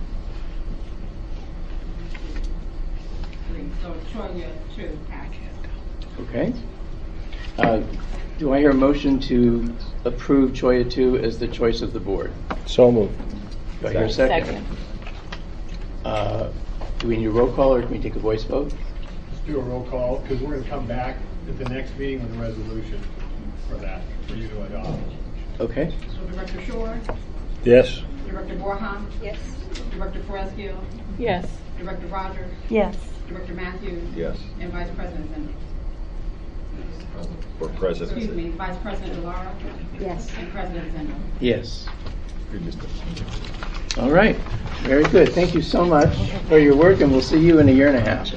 Three. So Choya two passes. Okay. Uh, Do I hear a motion to approve Choya two as the choice of the board? So moved. Do I hear a second? Second. Uh, do we need a roll call or can we take a voice vote? Let's do a roll call because we're going to come back at the next meeting with a resolution for that, for you to adopt. Okay. So Director Shore? Yes. Director Borja? Yes. Director Fresco? Yes. Director Rogers? Yes. Director Matthews? Yes. And Vice President Zimmer. For president. Excuse me, Vice President DeLauro? Yes. And President Zimmer. Yes. All right. Very good. Thank you so much for your work, and we'll see you in a year and a half.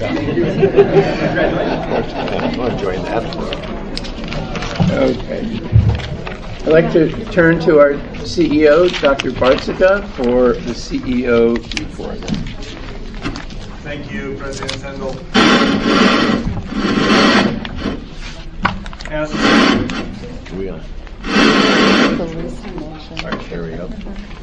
I'm enjoying that. Okay. I'd like to turn to our C E O, Doctor Bartzica, for the C E O report. Thank you, President Sendel. As we are. All right, there we go.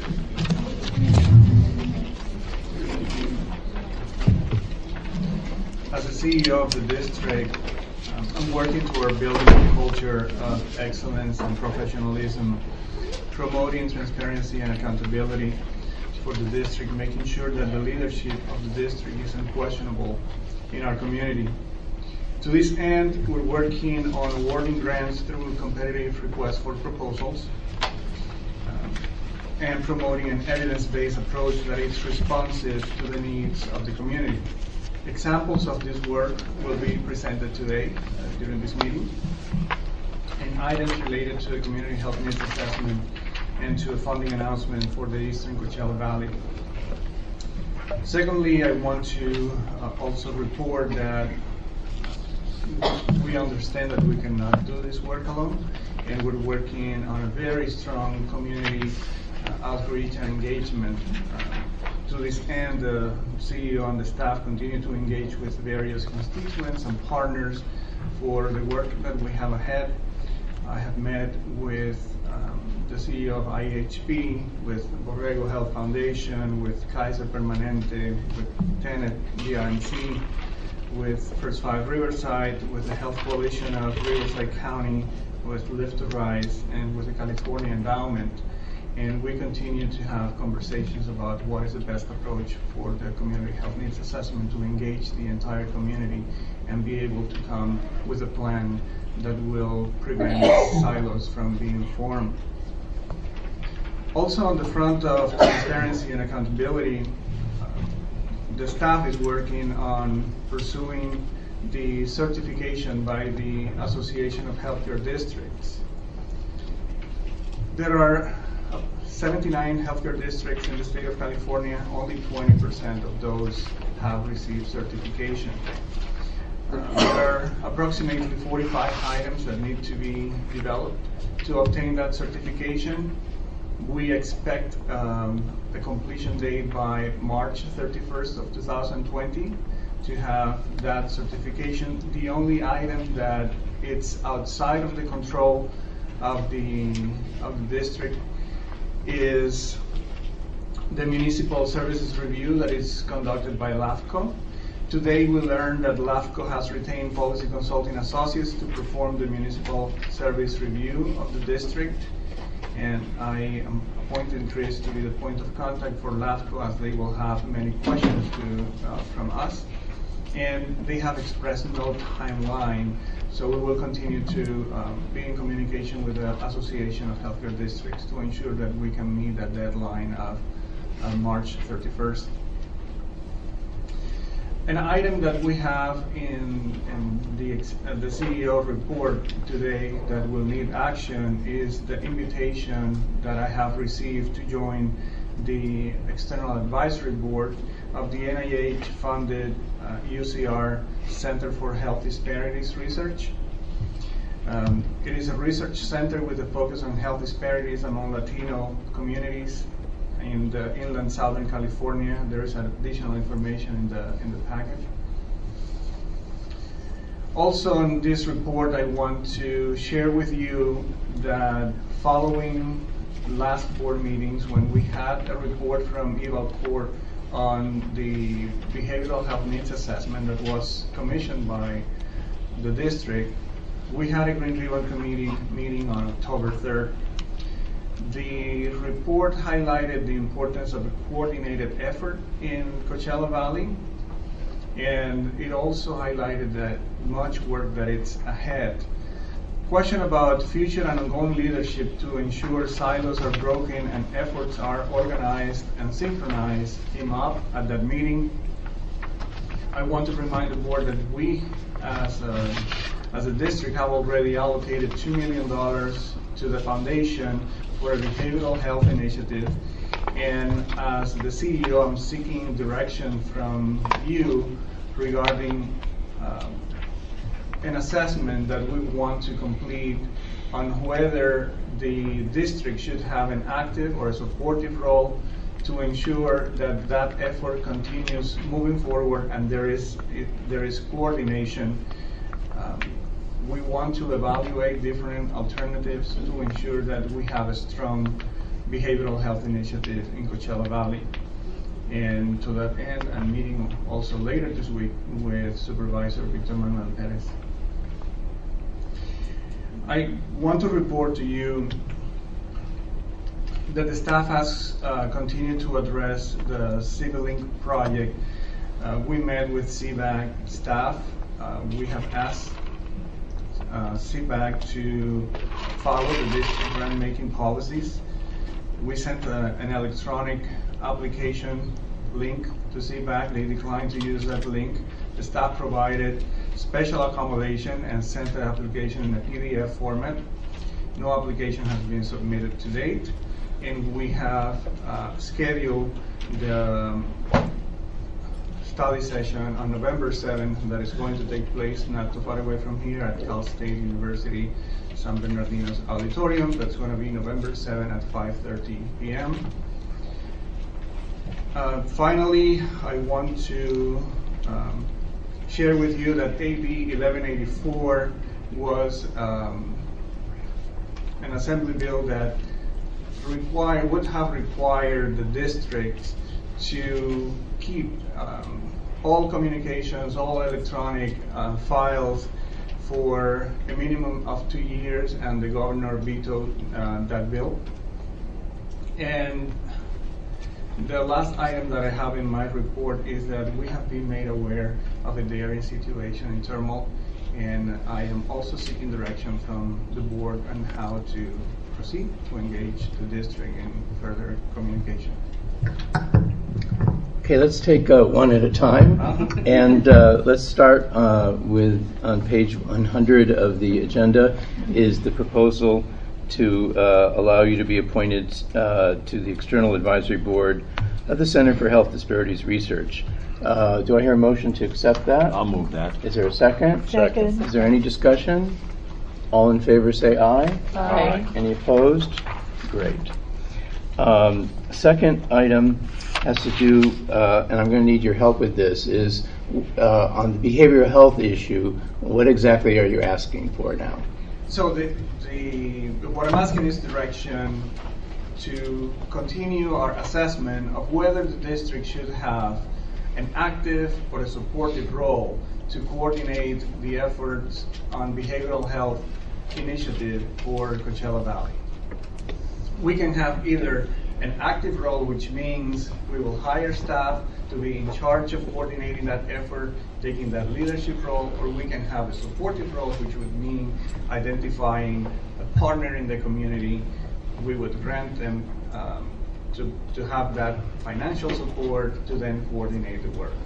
As a C E O of the district, um, I'm working toward building a culture of excellence and professionalism, promoting transparency and accountability for the district, making sure that the leadership of the district is unquestionable in our community. To this end, we're working on awarding grants through competitive requests for proposals um, and promoting an evidence-based approach that is responsive to the needs of the community. Examples of this work will be presented today uh, during this meeting, and items related to the community health needs assessment and to a funding announcement for the Eastern Coachella Valley. Secondly, I want to uh, also report that we understand that we cannot do this work alone, and we're working on a very strong community uh, outreach and engagement. Uh, to this end, the C E O and the staff continue to engage with various constituents and partners for the work that we have ahead. I have met with um, the C E O of I H P, with Borrego Health Foundation, with Kaiser Permanente, with Tenet D R M C, with First Five Riverside, with the Health Coalition of Riverside County, with Live to Rise, and with the California Endowment. And we continue to have conversations about what is the best approach for the community health needs assessment to engage the entire community and be able to come with a plan that will prevent silos from being formed. Also on the front of transparency and accountability, the staff is working on pursuing the certification by the Association of Healthcare Districts. There are seventy-nine healthcare districts in the state of California. Only twenty percent of those have received certification. Uh, there are approximately forty-five items that need to be developed to obtain that certification. We expect um, the completion date by March thirty-first of two thousand twenty to have that certification. The only item that it's outside of the control of the of the district is the municipal services review that is conducted by LAFCO. Today we learned that LAFCO has retained Policy Consulting Associates to perform the municipal service review of the district, and I am appointing Chris to be the point of contact for LAFCO as they will have many questions to, uh, from us, and they have expressed no timeline, so we will continue to um, be in communication with the Association of Healthcare Districts to ensure that we can meet that deadline of uh, March thirty-first. An item that we have in, in the, uh, the C E O report today that will need action is the invitation that I have received to join the External Advisory Board of the N I H-funded uh, U C R Center for Health Disparities Research. Um, it is a research center with a focus on health disparities among Latino communities in the inland Southern California. There is additional information in the in the package. Also in this report, I want to share with you that following last board meetings, when we had a report from Eval Corp on the behavioral health needs assessment that was commissioned by the district, we had a Green Ribbon Committee meeting on October third. The report highlighted the importance of a coordinated effort in Coachella Valley, and it also highlighted that much work that it's ahead. Question about future and ongoing leadership to ensure silos are broken and efforts are organized and synchronized came up at that meeting. I want to remind the board that we, as a, as a district, have already allocated two million dollars to the foundation for a behavioral health initiative. And as the C E O, I'm seeking direction from you regarding um, an assessment that we want to complete on whether the district should have an active or a supportive role to ensure that that effort continues moving forward and there is it, there is coordination. Um, we want to evaluate different alternatives to ensure that we have a strong behavioral health initiative in Coachella Valley. And to that end, I'm meeting also later this week with Supervisor Victor Manuel Perez. I want to report to you that the staff has uh, continued to address the CiviLink project. Uh, we met with C BAG staff. Uh, we have asked uh, C BAG to follow the district grant-making policies. We sent a, an electronic application link to C BAG. They declined to use that link. The staff provided special accommodation and sent the application in a P D F format. No application has been submitted to date, and we have uh, scheduled the study session on November seventh that is going to take place not too far away from here at Cal State University San Bernardino's auditorium. That's going to be November seventh at five thirty p m Uh, finally, I want to um, share with you that A B eleven eighty-four was um, an assembly bill that require, would have required the districts to keep um, all communications, all electronic uh, files for a minimum of two years, and the governor vetoed uh, that bill. And the last item that I have in my report is that we have been made aware of a dairy situation in Thermal, and I am also seeking direction from the board on how to proceed to engage the district in further communication. Okay, let's take uh, one at a time, and uh, let's start uh, with, on page one hundred of the agenda, is the proposal to uh, allow you to be appointed uh, to the External Advisory Board of the Center for Health Disparities Research. Uh, do I hear a motion to accept that? I'll move that. Is there a second? Second. Is there any discussion? All in favor say aye. Aye. Any opposed? Great. Um, second item has to do, uh, and I'm going to need your help with this, is uh, on the behavioral health issue, what exactly are you asking for now? So the, the, what I'm asking is direction to continue our assessment of whether the district should have an active or a supportive role to coordinate the efforts on behavioral health initiative for Coachella Valley. We can have either an active role, which means we will hire staff to be in charge of coordinating that effort, taking that leadership role, or we can have a supportive role, which would mean identifying a partner in the community. We would grant them um, to, to have that financial support to then coordinate the work.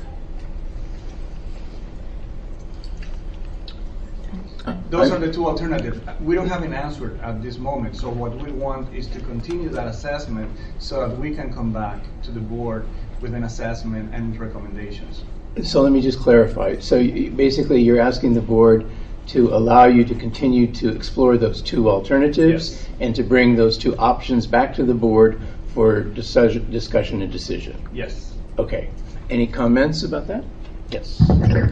Those are the two alternatives. We don't have an answer at this moment, so what we want is to continue that assessment so that we can come back to the board with an assessment and recommendations. So let me just clarify. So you- basically, you're asking the board to allow you to continue to explore those two alternatives Yes. and to bring those two options back to the board for discussion discussion and decision. Yes. Okay. Any comments about that? Yes.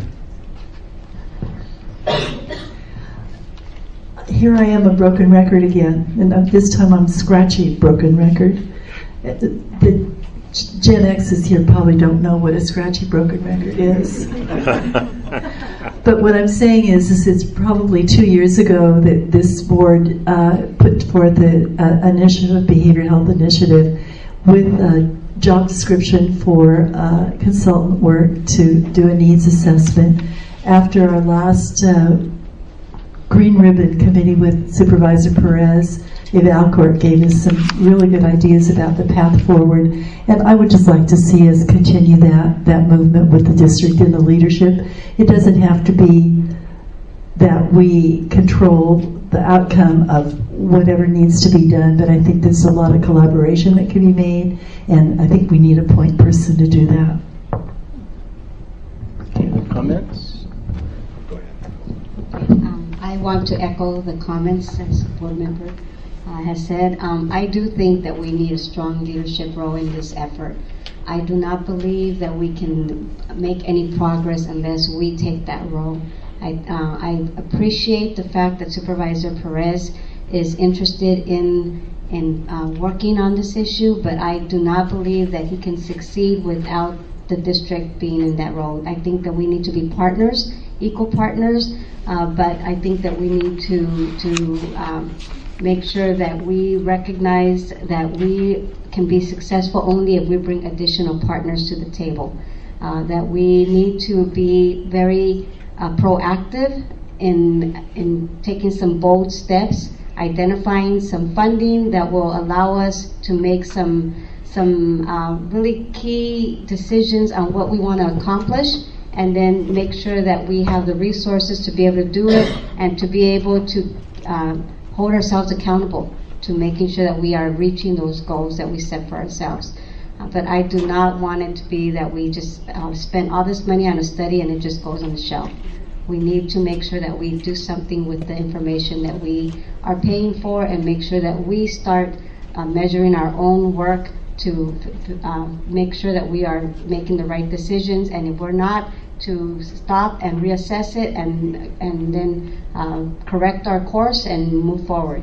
Here I am, a broken record again, and uh, this time I'm scratchy broken record. Uh, The, the Gen X's here probably don't know what a scratchy broken record is. But what I'm saying is, is it's probably two years ago that this board uh, put forth the uh, initiative, behavioral health initiative, with a job description for uh, consultant work to do a needs assessment. After our last uh, Green Ribbon Committee with Supervisor Perez, Eva Alcourt gave us some really good ideas about the path forward, and I would just like to see us continue that, that movement with the district and the leadership. It doesn't have to be that we control the outcome of whatever needs to be done, but I think there's a lot of collaboration that can be made, and I think we need a point person to do that. Okay, comments? Um, I want to echo the comments as a board member uh, has said. Um, I do think that we need a strong leadership role in this effort. I do not believe that we can make any progress unless we take that role. I, uh, I appreciate the fact that Supervisor Perez is interested in in uh, working on this issue, but I do not believe that he can succeed without the district being in that role. I think that we need to be partners, equal partners, uh, but I think that we need to to um, make sure that we recognize that we can be successful only if we bring additional partners to the table. Uh, that we need to be very uh, proactive in in taking some bold steps, identifying some funding that will allow us to make some some uh, really key decisions on what we want to accomplish, and then make sure that we have the resources to be able to do it and to be able to uh, hold ourselves accountable to making sure that we are reaching those goals that we set for ourselves. Uh, but I do not want it to be that we just uh, spend all this money on a study and it just goes on the shelf. We need to make sure that we do something with the information that we are paying for, and make sure that we start uh, measuring our own work to uh, make sure that we are making the right decisions, and if we're not, to stop and reassess it and and then uh, correct our course and move forward.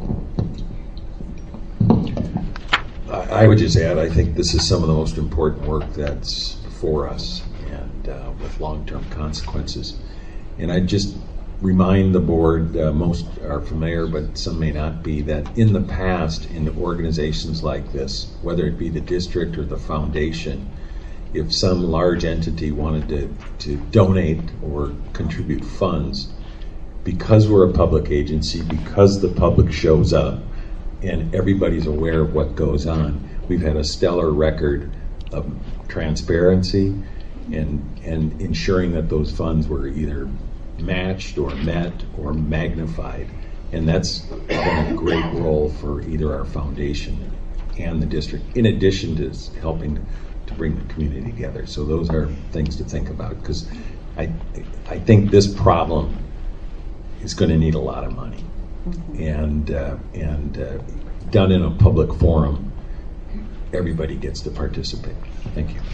I would just add, I think this is some of the most important work that's before us, and uh, with long-term consequences. And I just remind the board, uh, most are familiar, but some may not be, that in the past, in organizations like this, whether it be the district or the foundation, if some large entity wanted to, to donate or contribute funds, because we're a public agency, because the public shows up, and everybody's aware of what goes on, we've had a stellar record of transparency and and ensuring that those funds were either matched or met or magnified. And that's been a great role for either our foundation and the district, in addition to helping to bring the community together. So those are things to think about, because I, I think this problem is going to need a lot of money. And uh, and uh, done in a public forum, everybody gets to participate. Thank you.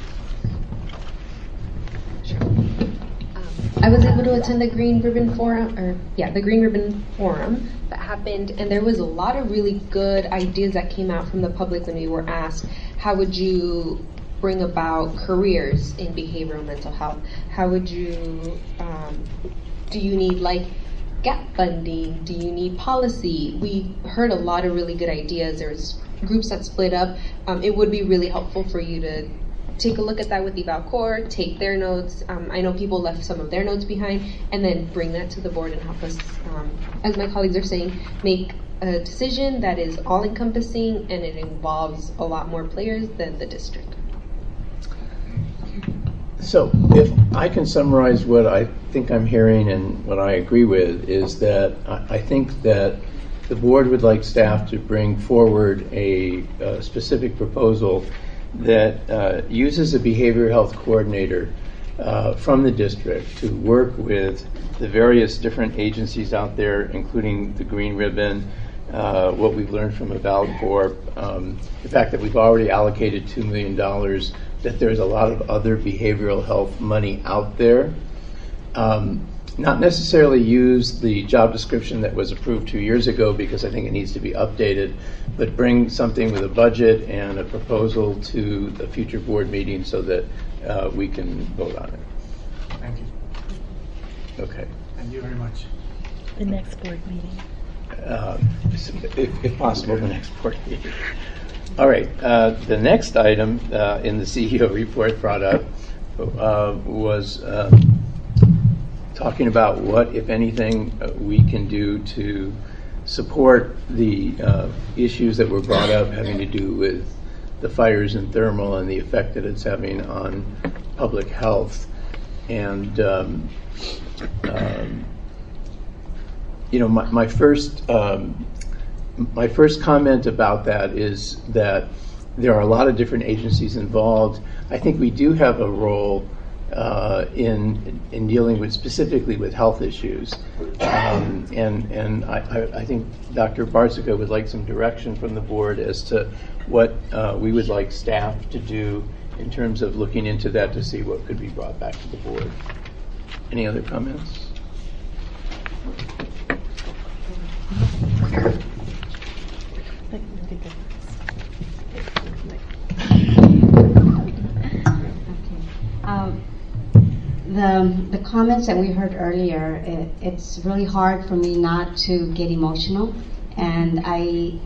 I was able to attend the Green Ribbon Forum, or yeah, the Green Ribbon Forum that happened, and there was a lot of really good ideas that came out from the public when we were asked, how would you bring about careers in behavioral mental health? How would you, um, do you need like gap funding? Do you need policy? We heard a lot of really good ideas. There's groups that split up. Um, it would be really helpful for you to take a look at that with Eva Alcourt, take their notes. Um, I know people left some of their notes behind, and then bring that to the board and help us, um, as my colleagues are saying, make a decision that is all-encompassing and it involves a lot more players than the district. So if I can summarize what I think I'm hearing and what I agree with, is that I I think that the board would like staff to bring forward a, a specific proposal that uh, uses a behavioral health coordinator uh, from the district to work with the various different agencies out there, including the Green Ribbon, uh, what we've learned from EvalCorp, um, the fact that we've already allocated two million dollars, that there's a lot of other behavioral health money out there. Um, not necessarily use the job description that was approved two years ago because I think it needs to be updated, but bring something with a budget and a proposal to the future board meeting so that uh, we can vote on it. Thank you. Okay. Thank you very much. The next board meeting. Uh, if, if possible, the next board meeting. All right. Uh, the next item uh, in the C E O report brought up uh, was uh, talking about what, if anything, uh, we can do to support the uh, issues that were brought up having to do with the fires in Thermal and the effect that it's having on public health. And um, um, you know, my, my first um, my first comment about that is that there are a lot of different agencies involved. I think we do have a role uh, in in dealing with specifically with health issues, um, and and I, I, I think Doctor Barzica would like some direction from the board as to what uh, we would like staff to do in terms of looking into that to see what could be brought back to the board. Any other comments? Um, the the comments that we heard earlier, it, it's really hard for me not to get emotional, and I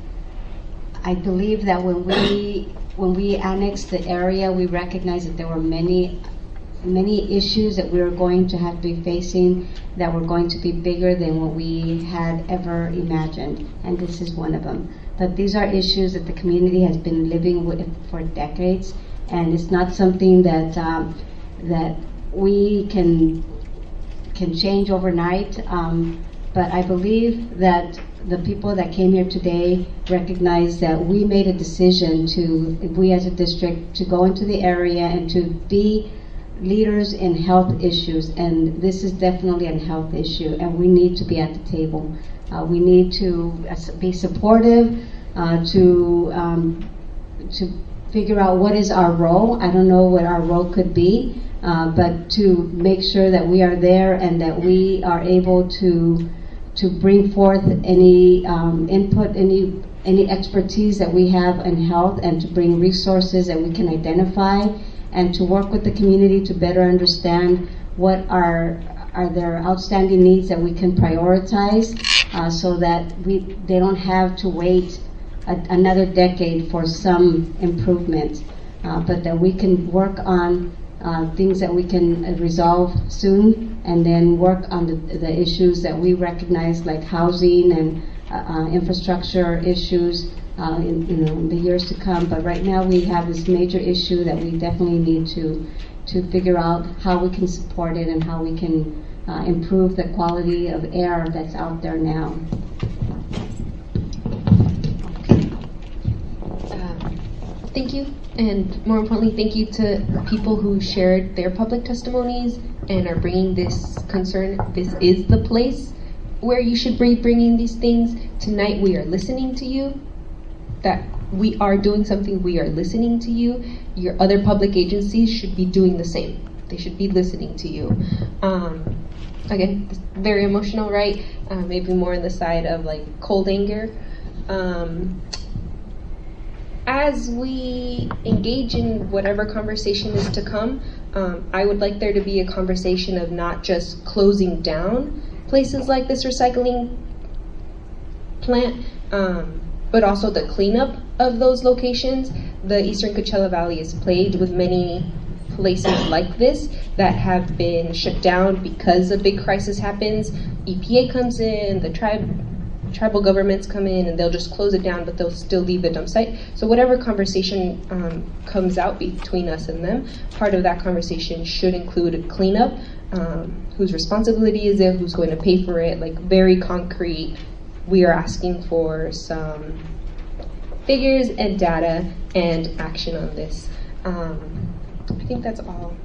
I believe that when we when we annexed the area, we recognized that there were many many issues that we were going to have to be facing that were going to be bigger than what we had ever imagined, and this is one of them. But these are issues that the community has been living with for decades, and it's not something that um, that we can can change overnight. Um, but I believe that the people that came here today recognize that we made a decision to, we as a district, to go into the area and to be leaders in health issues, and this is definitely a health issue, and we need to be at the table. Uh, we need to be supportive, uh, to um, to figure out what is our role. I don't know what our role could be, uh, but to make sure that we are there and that we are able to to bring forth any um, input, any any expertise that we have in health, and to bring resources that we can identify, and to work with the community to better understand what are are there outstanding needs that we can prioritize, uh, so that we they don't have to wait a, another decade for some improvement, uh, but that we can work on uh, things that we can uh, resolve soon, and then work on the, the issues that we recognize, like housing and uh, uh, infrastructure issues, Uh, in, you know, in the years to come. But right now we have this major issue that we definitely need to to figure out how we can support it and how we can uh, improve the quality of air that's out there now. Uh, thank you, and more importantly, thank you to people who shared their public testimonies and are bringing this concern. This is the place where you should be bringing these things. Tonight we are listening to you. That we are doing something, we are listening to you. Your other public agencies should be doing the same. They should be listening to you. Um, again, very emotional, right? Uh, maybe more on the side of like cold anger. Um, as we engage in whatever conversation is to come, um, I would like there to be a conversation of not just closing down places like this recycling plant, um, but also the cleanup of those locations. The Eastern Coachella Valley is plagued with many places like this that have been shut down because a big crisis happens. E P A comes in, the tribe, tribal governments come in, and they'll just close it down, but they'll still leave the dump site. So whatever conversation um, comes out between us and them, part of that conversation should include a cleanup. Um, whose responsibility is it? Who's going to pay for it? Like very concrete. We are asking for some figures and data and action on this. Um, I think that's all.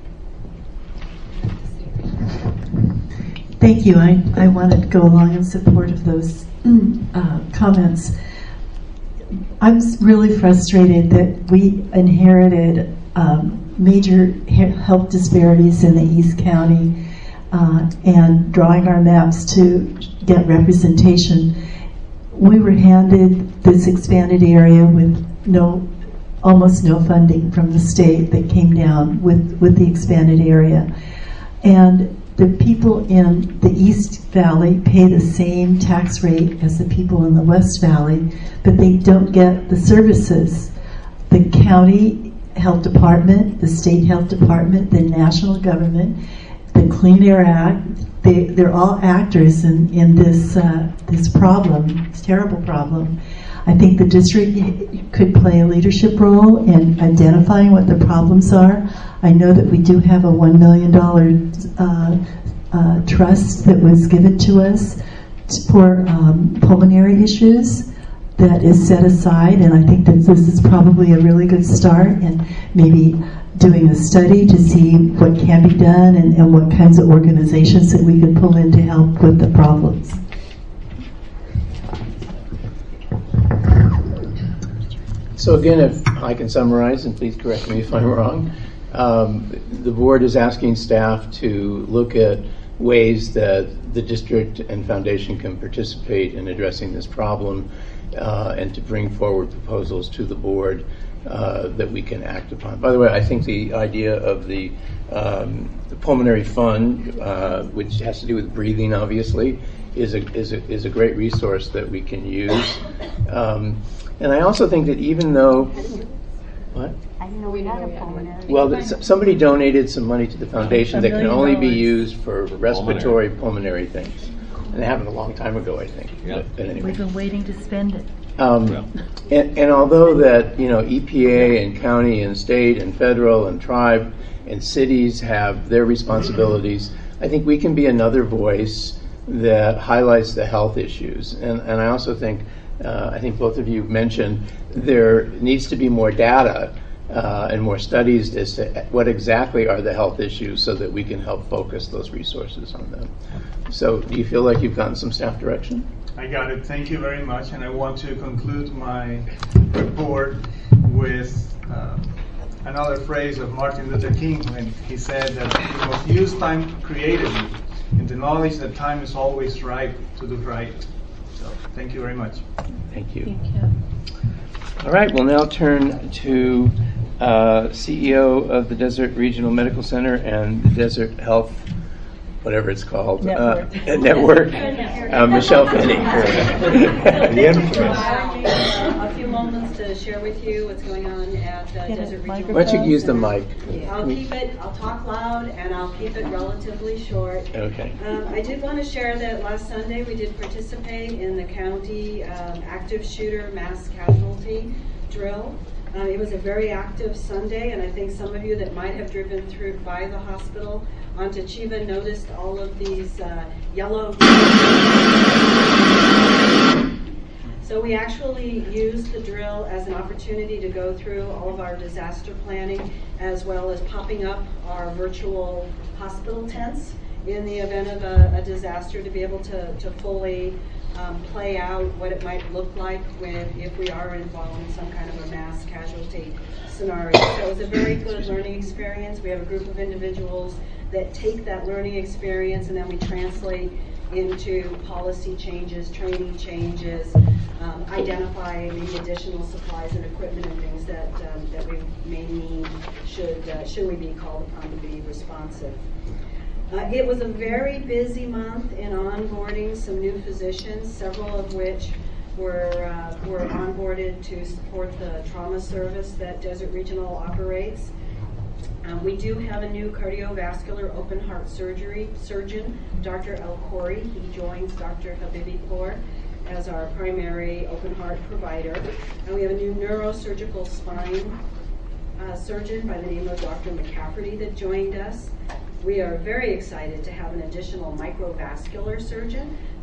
Thank you. I, I wanted to go along in support of those uh, comments. I'm really frustrated that we inherited um, major health disparities in the East County uh, and drawing our maps to get representation. We were handed this expanded area with no, almost no funding from the state that came down with, with the expanded area. And the people in the East Valley pay the same tax rate as the people in the West Valley, but they don't get the services. The county health department, the state health department, the national government, the Clean Air Act, they, they're all actors in, in this, uh, this problem, this terrible problem. I think the district could play a leadership role in identifying what the problems are. I know that we do have a one million dollars uh, uh, trust that was given to us for um, pulmonary issues that is set aside, and I think that this is probably a really good start, and maybe doing a study to see what can be done and, and what kinds of organizations that we could pull in to help with the problems. So again, if I can summarize, and please correct me if I'm wrong, um, the board is asking staff to look at ways that the district and foundation can participate in addressing this problem uh, and to bring forward proposals to the board uh, that we can act upon. By the way, I think the idea of the, um, the pulmonary fund, uh, which has to do with breathing, obviously, is a, is a, is a great resource that we can use. Um, and I also think that even though, what? I didn't know we had a pulmonary. Well, th- somebody donated some money to the foundation that can only be used for respiratory pulmonary things. And it happened a long time ago, I think. Yeah. But, but anyway. We've been waiting to spend it. Um, and, and although that, you know, E P A and county and state and federal and tribe and cities have their responsibilities, I think we can be another voice that highlights the health issues. And, and I also think, uh, I think both of you mentioned there needs to be more data uh, and more studies as to what exactly are the health issues so that we can help focus those resources on them. So do you feel like you've gotten some staff direction? I got it. Thank you very much. And I want to conclude my report with uh, another phrase of Martin Luther King when he said that we must use time creatively in the knowledge that time is always right to do right. So thank you very much. Thank you. Thank you. All right, we'll now turn to uh, C E O of the Desert Regional Medical Center and the Desert Health, whatever it's called, Network, uh, network. uh, Michelle Finney. The infamous. A few moments to share with you what's going on at uh, Desert Regional. Why don't you use the mic? I'll keep it, I'll talk loud and I'll keep it relatively short. Okay. Um, I did want to share that last Sunday we did participate in the county um, active shooter mass casualty drill. Uh, it was a very active Sunday, and I think some of you that might have driven through by the hospital onto Chiva noticed all of these uh, yellow. So we actually used the drill as an opportunity to go through all of our disaster planning, as well as popping up our virtual hospital tents in the event of a, a disaster, to be able to, to fully um, play out what it might look like when, if we are involved in some kind of a mass casualty scenario. So it was a very good learning experience. We have a group of individuals that take that learning experience and then we translate into policy changes, training changes, um, identify maybe additional supplies and equipment and things that um, that we may need should uh, should we be called upon to be responsive. Uh, it was a very busy month in onboarding some new physicians, several of which were uh, were onboarded to support the trauma service that Desert Regional operates. Um, we do have a new cardiovascular open heart surgery surgeon, Doctor El Khoury. He joins Doctor Habibipour as our primary open heart provider. And we have a new neurosurgical spine uh, surgeon by the name of Doctor McCafferty that joined us. We are very excited to have an additional microvascular surgeon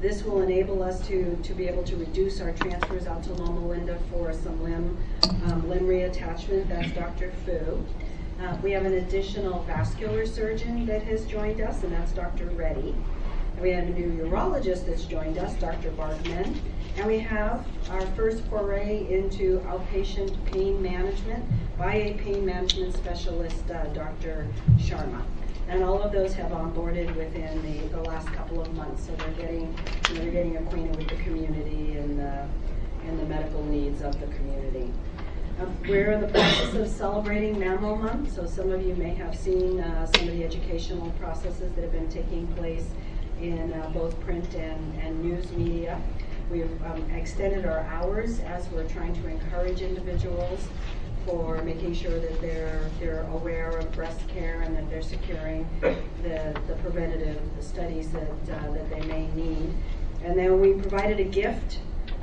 This will enable us to, to be able to reduce our transfers out to Loma Linda for some limb, um, limb reattachment. That's Doctor Fu. Uh, we have an additional vascular surgeon that has joined us, and that's Doctor Reddy. And we have a new urologist that's joined us, Doctor Bartman. And we have our first foray into outpatient pain management by a pain management specialist, uh, Doctor Sharma. And all of those have onboarded within the, the last couple of months, so they're getting, you know, they're getting acquainted with the community and the, and the medical needs of the community. Um, we're in the process of celebrating Mammo Month, so some of you may have seen uh, some of the educational processes that have been taking place in uh, both print and, and news media. We've um, extended our hours as we're trying to encourage individuals for making sure that they're they're aware of breast care and that they're securing the, the preventative studies that, uh, that they may need. And then we provided a gift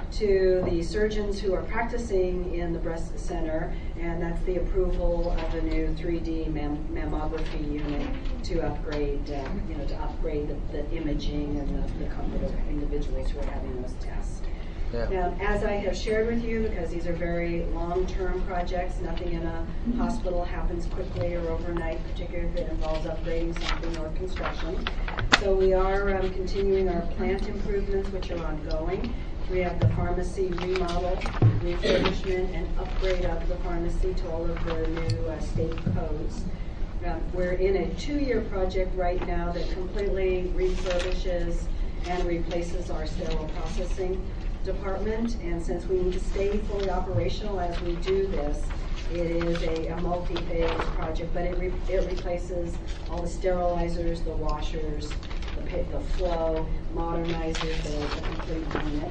to the surgeons who are practicing in the breast center, and that's the approval of a new three D mam mammography unit to upgrade, uh, you know, to upgrade the, the imaging and the, the comfort of individuals who are having those tests. Yeah. Now, as I have shared with you, because these are very long-term projects, nothing in a hospital happens quickly or overnight, particularly if it involves upgrading something or construction. So we are um, continuing our plant improvements, which are ongoing. We have the pharmacy remodel, refurbishment, and upgrade of the pharmacy to all of the new uh, state codes. Um, we're in a two-year project right now that completely refurbishes and replaces our sterile processing department, and since we need to stay fully operational as we do this, it is a, a multi-phase project, but it, re it replaces all the sterilizers, the washers, the, pit, the flow, modernizes the, the complete unit.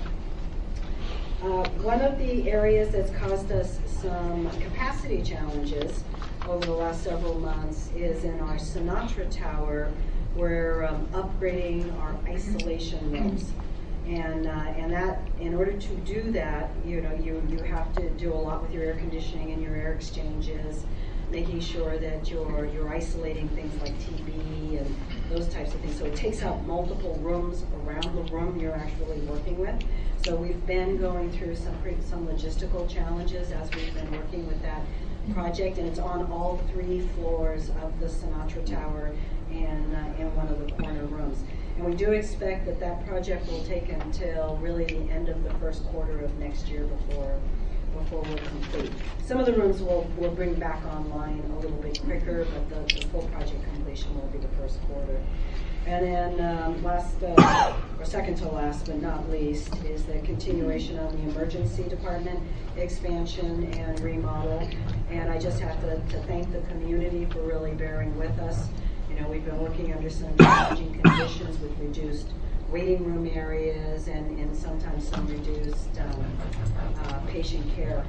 Uh, one of the areas that's caused us some capacity challenges over the last several months is in our Sinatra Tower. We're um, upgrading our isolation rooms. And, uh, and that, in order to do that, you know, you, you have to do a lot with your air conditioning and your air exchanges, making sure that you're, you're isolating things like T B and those types of things. So it takes out multiple rooms around the room you're actually working with. So we've been going through some, some logistical challenges as we've been working with that project, and it's on all three floors of the Sinatra Tower and uh, in one of the corner rooms. And we do expect that that project will take until really the end of the first quarter of next year before before we're complete. Some of the rooms will will bring back online a little bit quicker, but the, the full project completion will be the first quarter. And then um, last, uh, or second to last, but not least, is the continuation on the emergency department expansion and remodel. And I just have to, to thank the community for really bearing with us. You know, we've been working under some challenging conditions with reduced waiting room areas and, and sometimes some reduced um, uh, patient care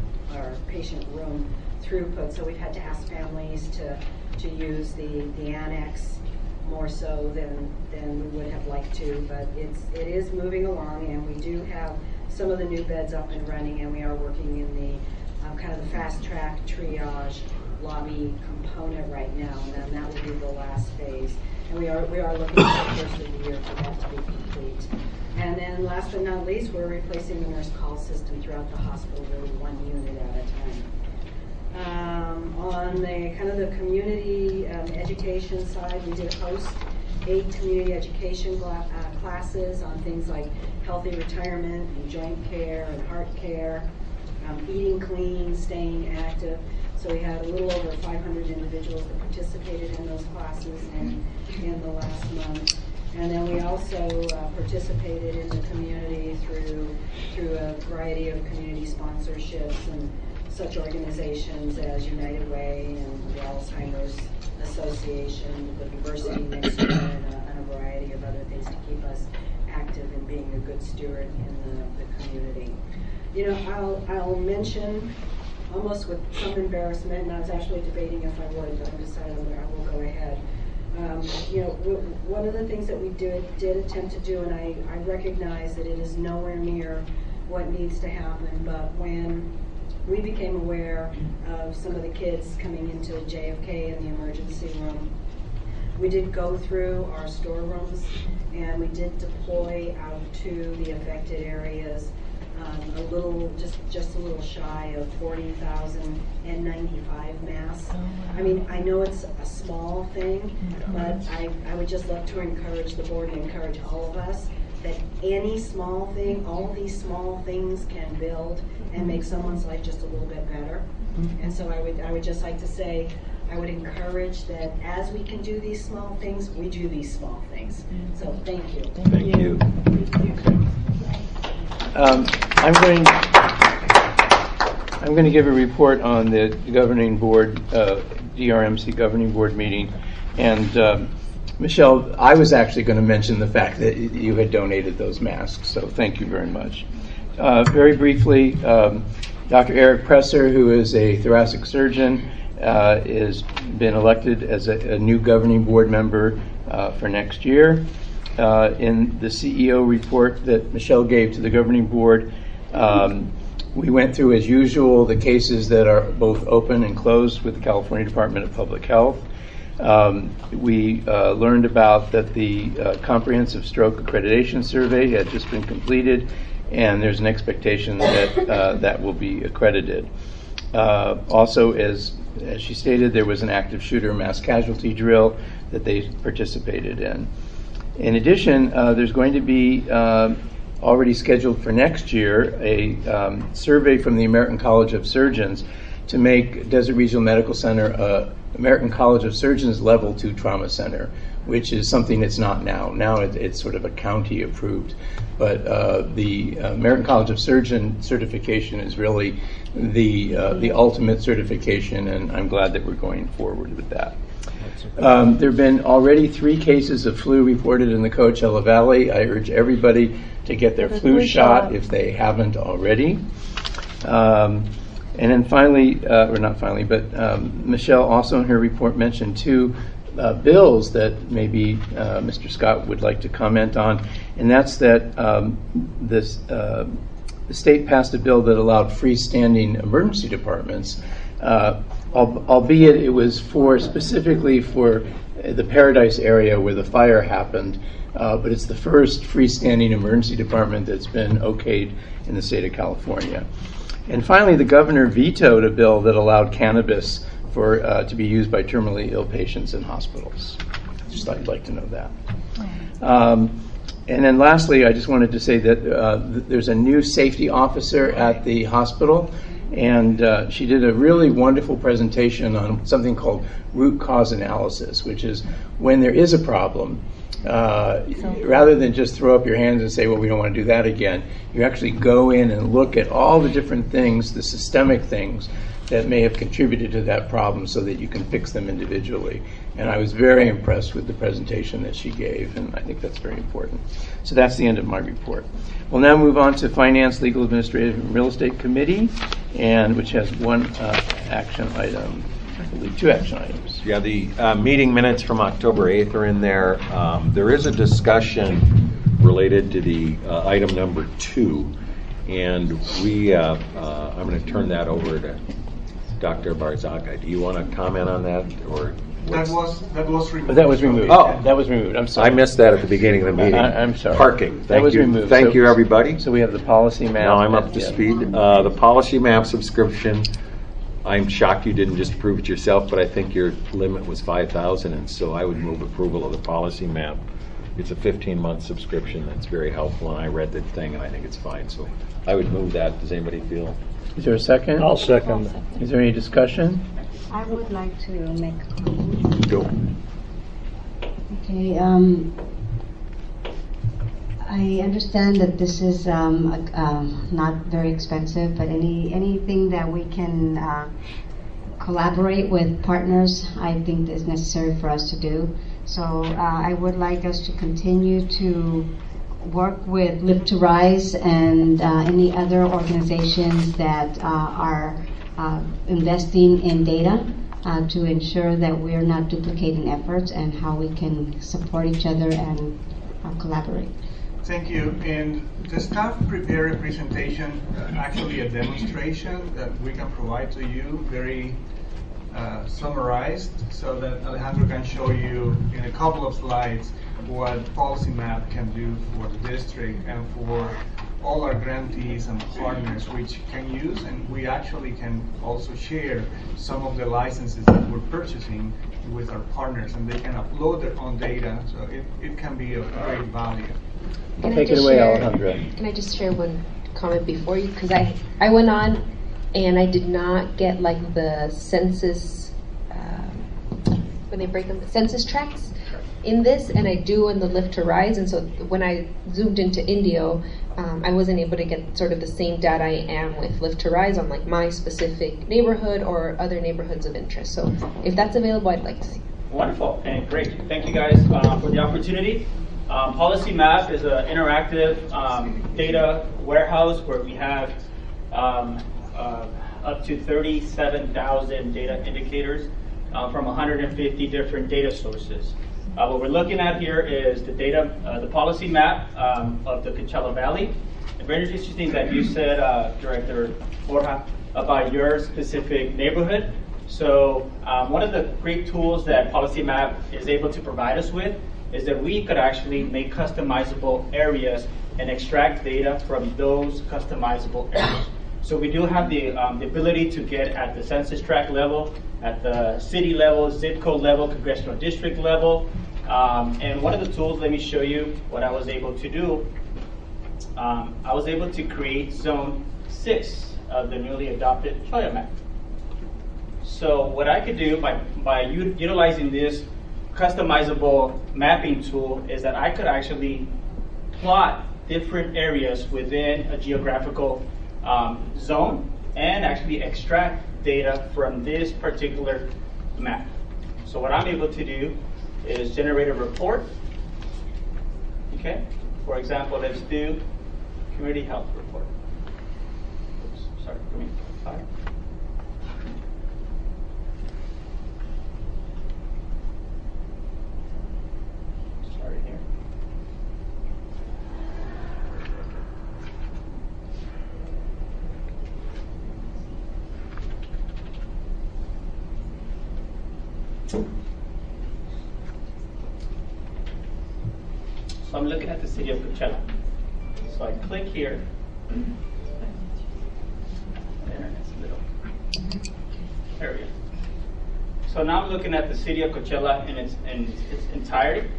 or patient room throughput. So we've had to ask families to, to use the, the annex more so than, than we would have liked to. But it's, it is moving along, and we do have some of the new beds up and running, and we are working in the um, kind of the fast track triage lobby component right now, and then that will be the last phase. And we are we are looking at the first of the year for that to be complete. And then last but not least, we're replacing the nurse call system throughout the hospital, really one unit at a time. Um, on the kind of the community um, education side, we did host eight community education uh, classes on things like healthy retirement and joint care and heart care, um, eating clean, staying active. So we had a little over five hundred individuals that participated in those classes in, in the last month. And then we also uh, participated in the community through, through a variety of community sponsorships and such organizations as United Way and the Alzheimer's Association, the Diversity Next Year, and a, and a variety of other things to keep us active in being a good steward in the, the community. You know, I'll, I'll mention, almost with some embarrassment, and I was actually debating if I would, but I decided I will go ahead. Um, you know, w one of the things that we did, did attempt to do, and I, I recognize that it is nowhere near what needs to happen, but when we became aware of some of the kids coming into J F K in the emergency room, we did go through our storerooms and we did deploy out to the affected areas um, a little, just just a little shy of forty thousand N ninety-five masks. I mean, I know it's a small thing, but I, I would just love to encourage the board and encourage all of us that any small thing, all of these small things can build and make someone's life just a little bit better. And so I would, I would just like to say, I would encourage that as we can do these small things, we do these small things. So thank you. Thank you. Um, I'm going. I'm going to give a report on the governing board, uh, D R M C governing board meeting, and um, Michelle, I was actually going to mention the fact that you had donated those masks. So thank you very much. Uh, very briefly, um, Doctor Eric Presser, who is a thoracic surgeon, uh, has been elected as a, a new governing board member uh, for next year. Uh, in the C E O report that Michelle gave to the governing board, um, we went through, as usual, the cases that are both open and closed with the California Department of Public Health. Um, we uh, learned about that the uh, Comprehensive Stroke Accreditation Survey had just been completed, and there's an expectation that uh, that will be accredited. Uh, also, as, as she stated, there was an active shooter mass casualty drill that they participated in. In addition, uh, there's going to be uh, already scheduled for next year a um, survey from the American College of Surgeons to make Desert Regional Medical Center a American College of Surgeons level two trauma center, which is something it's not now. Now it, it's sort of a county approved. But uh, the American College of Surgeon certification is really the uh, the ultimate certification, and I'm glad that we're going forward with that. Um, there have been already three cases of flu reported in the Coachella Valley. I urge everybody to get their flu, flu shot, shot if they haven't already. Um, and then finally, uh, or not finally, but um, Michelle also in her report mentioned two uh, bills that maybe uh, Mister Scott would like to comment on, and that's that um, this uh, the state passed a bill that allowed freestanding emergency departments. Uh, albeit it was for specifically for the Paradise area where the fire happened, uh, but it's the first freestanding emergency department that's been okayed in the state of California. And finally, the governor vetoed a bill that allowed cannabis for uh, to be used by terminally ill patients in hospitals. Just thought you'd like to know that. Um, and then lastly, I just wanted to say that uh, th- there's a new safety officer at the hospital. And uh, she did a really wonderful presentation on something called root cause analysis, which is when there is a problem, uh, rather than just throw up your hands and say, well, we don't want to do that again, you actually go in and look at all the different things, the systemic things that may have contributed to that problem so that you can fix them individually. And I was very impressed with the presentation that she gave, and I think that's very important. So that's the end of my report. We'll now move on to Finance, Legal, Administrative, and Real Estate Committee, and which has one uh, action item, I believe two action items. Yeah, the uh, meeting minutes from October eighth are in there. Um, there is a discussion related to the uh, item number two, and we, uh, uh, I'm going to turn that over to Doctor Barzaga. Do you want to comment on that, or? That was that was removed. That was removed. Oh, that was removed. I'm sorry. I missed that at the beginning of the meeting. I, I'm sorry. Parking. Thank that was you. removed. Thank so, you, everybody. So we have the policy map. Now I'm up to yeah. speed. Uh, the policy map subscription. I'm shocked you didn't just approve it yourself, but I think your limit was five thousand, and so I would move approval of the policy map. It's a fifteen month subscription. That's very helpful, and I read the thing, and I think it's fine. So I would move that. Does anybody feel? Is there a second? I'll second. Is there any discussion? I would like to make a comment. Go. Okay, um, I understand that this is um, a, um, not very expensive, but any anything that we can uh, collaborate with partners, I think is necessary for us to do. So uh, I would like us to continue to work with Live to Rise and uh, any other organizations that uh, are uh, investing in data uh, to ensure that we're not duplicating efforts and how we can support each other and uh, collaborate. Thank you. And the staff prepared a presentation, uh, actually a demonstration that we can provide to you, very uh, summarized, so that Alejandro can show you in a couple of slides what Policy Map can do for the district and for all our grantees and partners, which can use, and we actually can also share some of the licenses that we're purchasing with our partners, and they can upload their own data, so it, it can be of great value. Can I Take it just away, share- Alejandra. Can I just share one comment before you? Because I, I went on and I did not get like the census, um, when they break them, census tracks in this, and I do in the Lift to Rise. And so when I zoomed into Indio, um, I wasn't able to get sort of the same data I am with Lift to Rise on like my specific neighborhood or other neighborhoods of interest. So if that's available, I'd like to see. Wonderful and great. Thank you guys uh, for the opportunity. Um, Policy Map is an interactive um, data warehouse where we have um, uh, up to thirty-seven thousand data indicators uh, from one hundred fifty different data sources. Uh, what we're looking at here is the data, uh, the policy map um, of the Coachella Valley. And very interesting that you said, uh, Director Borja, about your specific neighborhood. So um, one of the great tools that Policy Map is able to provide us with is that we could actually make customizable areas and extract data from those customizable areas. So we do have the, um, the ability to get at the census tract level, at the city level, zip code level, congressional district level. Um, and one of the tools, let me show you what I was able to do. Um, I was able to create zone six of the newly adopted Cholla map. So what I could do by, by u- utilizing this customizable mapping tool is that I could actually plot different areas within a geographical um, zone and actually extract data from this particular map. So what I'm able to do is generate a report. Okay, for example, let's do community health report. Oops, sorry, community health. Sorry here. So I'm looking at the city of Coachella. So I click here. There, it's a little area. So now I'm looking at the city of Coachella in its, in its entirety.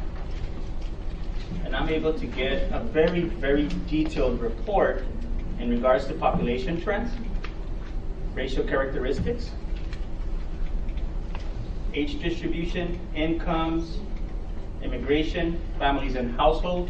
And I'm able to get a very, very detailed report in regards to population trends, racial characteristics, age distribution, incomes, immigration, families and households,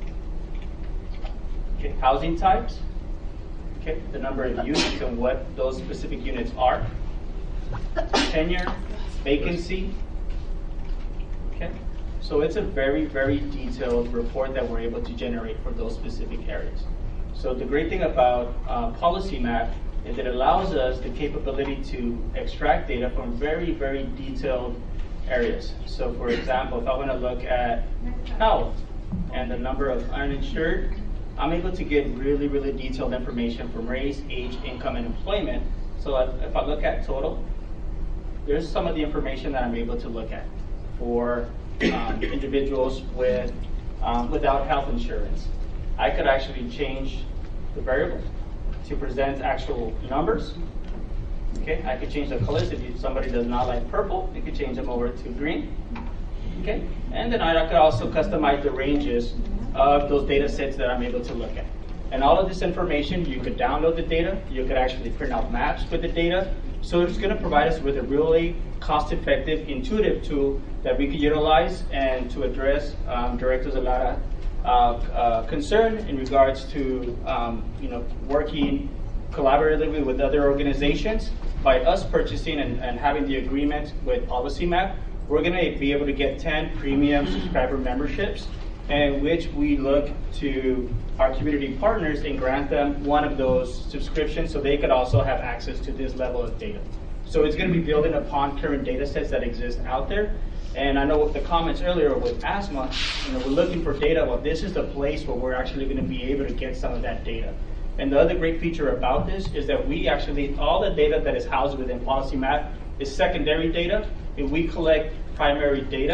okay, housing types, okay, the number of units and what those specific units are, tenure, vacancy, okay. So it's a very, very detailed report that we're able to generate for those specific areas. So the great thing about uh, Policy Map is that it allows us the capability to extract data from very, very detailed areas. So for example, if I want to look at health and the number of uninsured, I'm able to get really, really detailed information from race, age, income, and employment. So if, if I look at total, there's some of the information that I'm able to look at for um, individuals with um, without health insurance. I could actually change the variable to present actual numbers. Okay, I could change the colors. If somebody does not like purple, you could change them over to green. Okay, and then I could also customize the ranges of those data sets that I'm able to look at. And all of this information, you could download the data. You could actually print out maps with the data. So it's going to provide us with a really cost-effective, intuitive tool that we could utilize and to address um, Director Zelada uh, uh, concern in regards to um, you know working collaboratively with other organizations. By us purchasing and, and having the agreement with Policy Map, we're going to be able to get ten premium subscriber memberships, in which we look to our community partners and grant them one of those subscriptions so they could also have access to this level of data. So it's going to be building upon current data sets that exist out there. And I know with the comments earlier with asthma, you know, we're looking for data. Well, this is the place where we're actually going to be able to get some of that data. And the other great feature about this is that we actually, all the data that is housed within Policy Map is secondary data. If we collect primary data,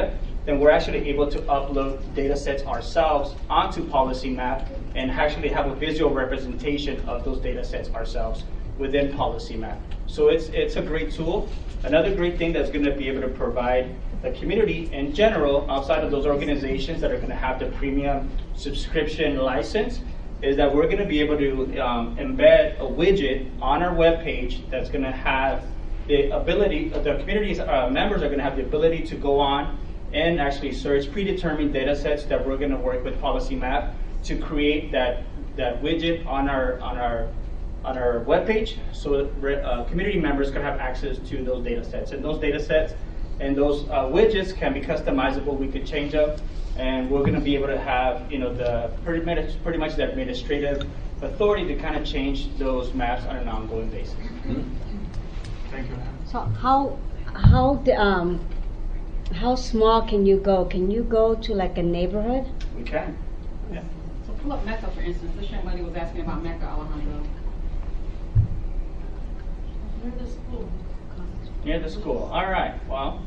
then we're actually able to upload data sets ourselves onto PolicyMap and actually have a visual representation of those data sets ourselves within PolicyMap. So it's, it's a great tool. Another great thing that's going to be able to provide the community in general, outside of those organizations that are going to have the premium subscription license, is that we're going to be able to um, embed a widget on our webpage that's going to have the ability, the community's uh, members are going to have the ability to go on and actually search predetermined data sets that we're going to work with PolicyMap to create that, that widget on our, on our on our webpage, so that uh, community members can have access to those data sets. And those data sets and those uh, widgets can be customizable. We could change them, and we're going to be able to have, you know, the pretty much, pretty much the administrative authority to kind of change those maps on an ongoing basis. Thank you. So how how the, um how small can you go? Can you go to like a neighborhood? We can. Yeah. So pull up Mecca, for instance. This young lady was asking about Mecca, Alejandro. Near the school. Near the school. All right. Well,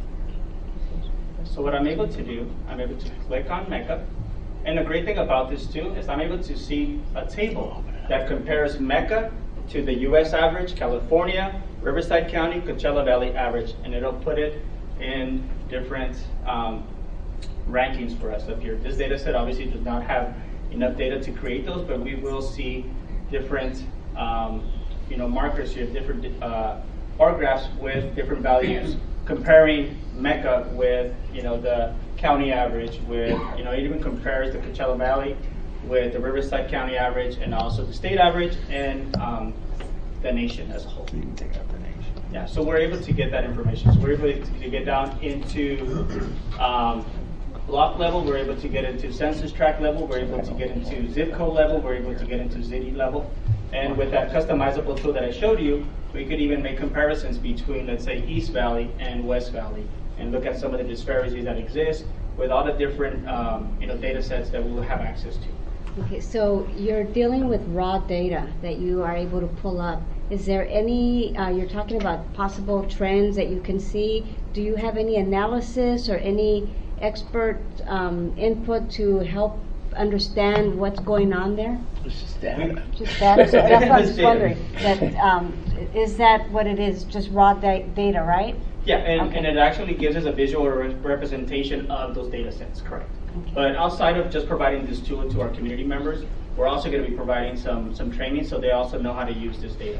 so what I'm able to do, I'm able to click on Mecca. And the great thing about this too is I'm able to see a table that compares Mecca to the U S average, California, Riverside County, Coachella Valley average, and it'll put it in different um, rankings for us up here. This data set obviously does not have enough data to create those, but we will see different um, you know, markers here, different uh, bar graphs with different values, comparing Mecca with, you know, the county average, with, you know, it even compares the Coachella Valley with the Riverside County average, and also the state average, and um, the nation as a whole. So you can take out the nation. Yeah, so we're able to get that information. So we're able to get down into um, block level, we're able to get into census tract level, we're able to get into zip code level, we're able to get into city level. And with that customizable tool that I showed you, we could even make comparisons between, let's say, East Valley and West Valley, and look at some of the disparities that exist with all the different um, you know, data sets that we will have access to. Okay, so you're dealing with raw data that you are able to pull up. Is there any, uh, you're talking about possible trends that you can see. Do you have any analysis or any expert um, input to help understand what's going on there? It's just data. Just data. So that's what I was just wondering. That, um, is that what it is? Just raw da- data, right? Yeah, and, Okay. and it actually gives us a visual re- representation of those data sets, correct. Okay. But outside of just providing this tool to our community members, we're also going to be providing some, some training so they also know how to use this data.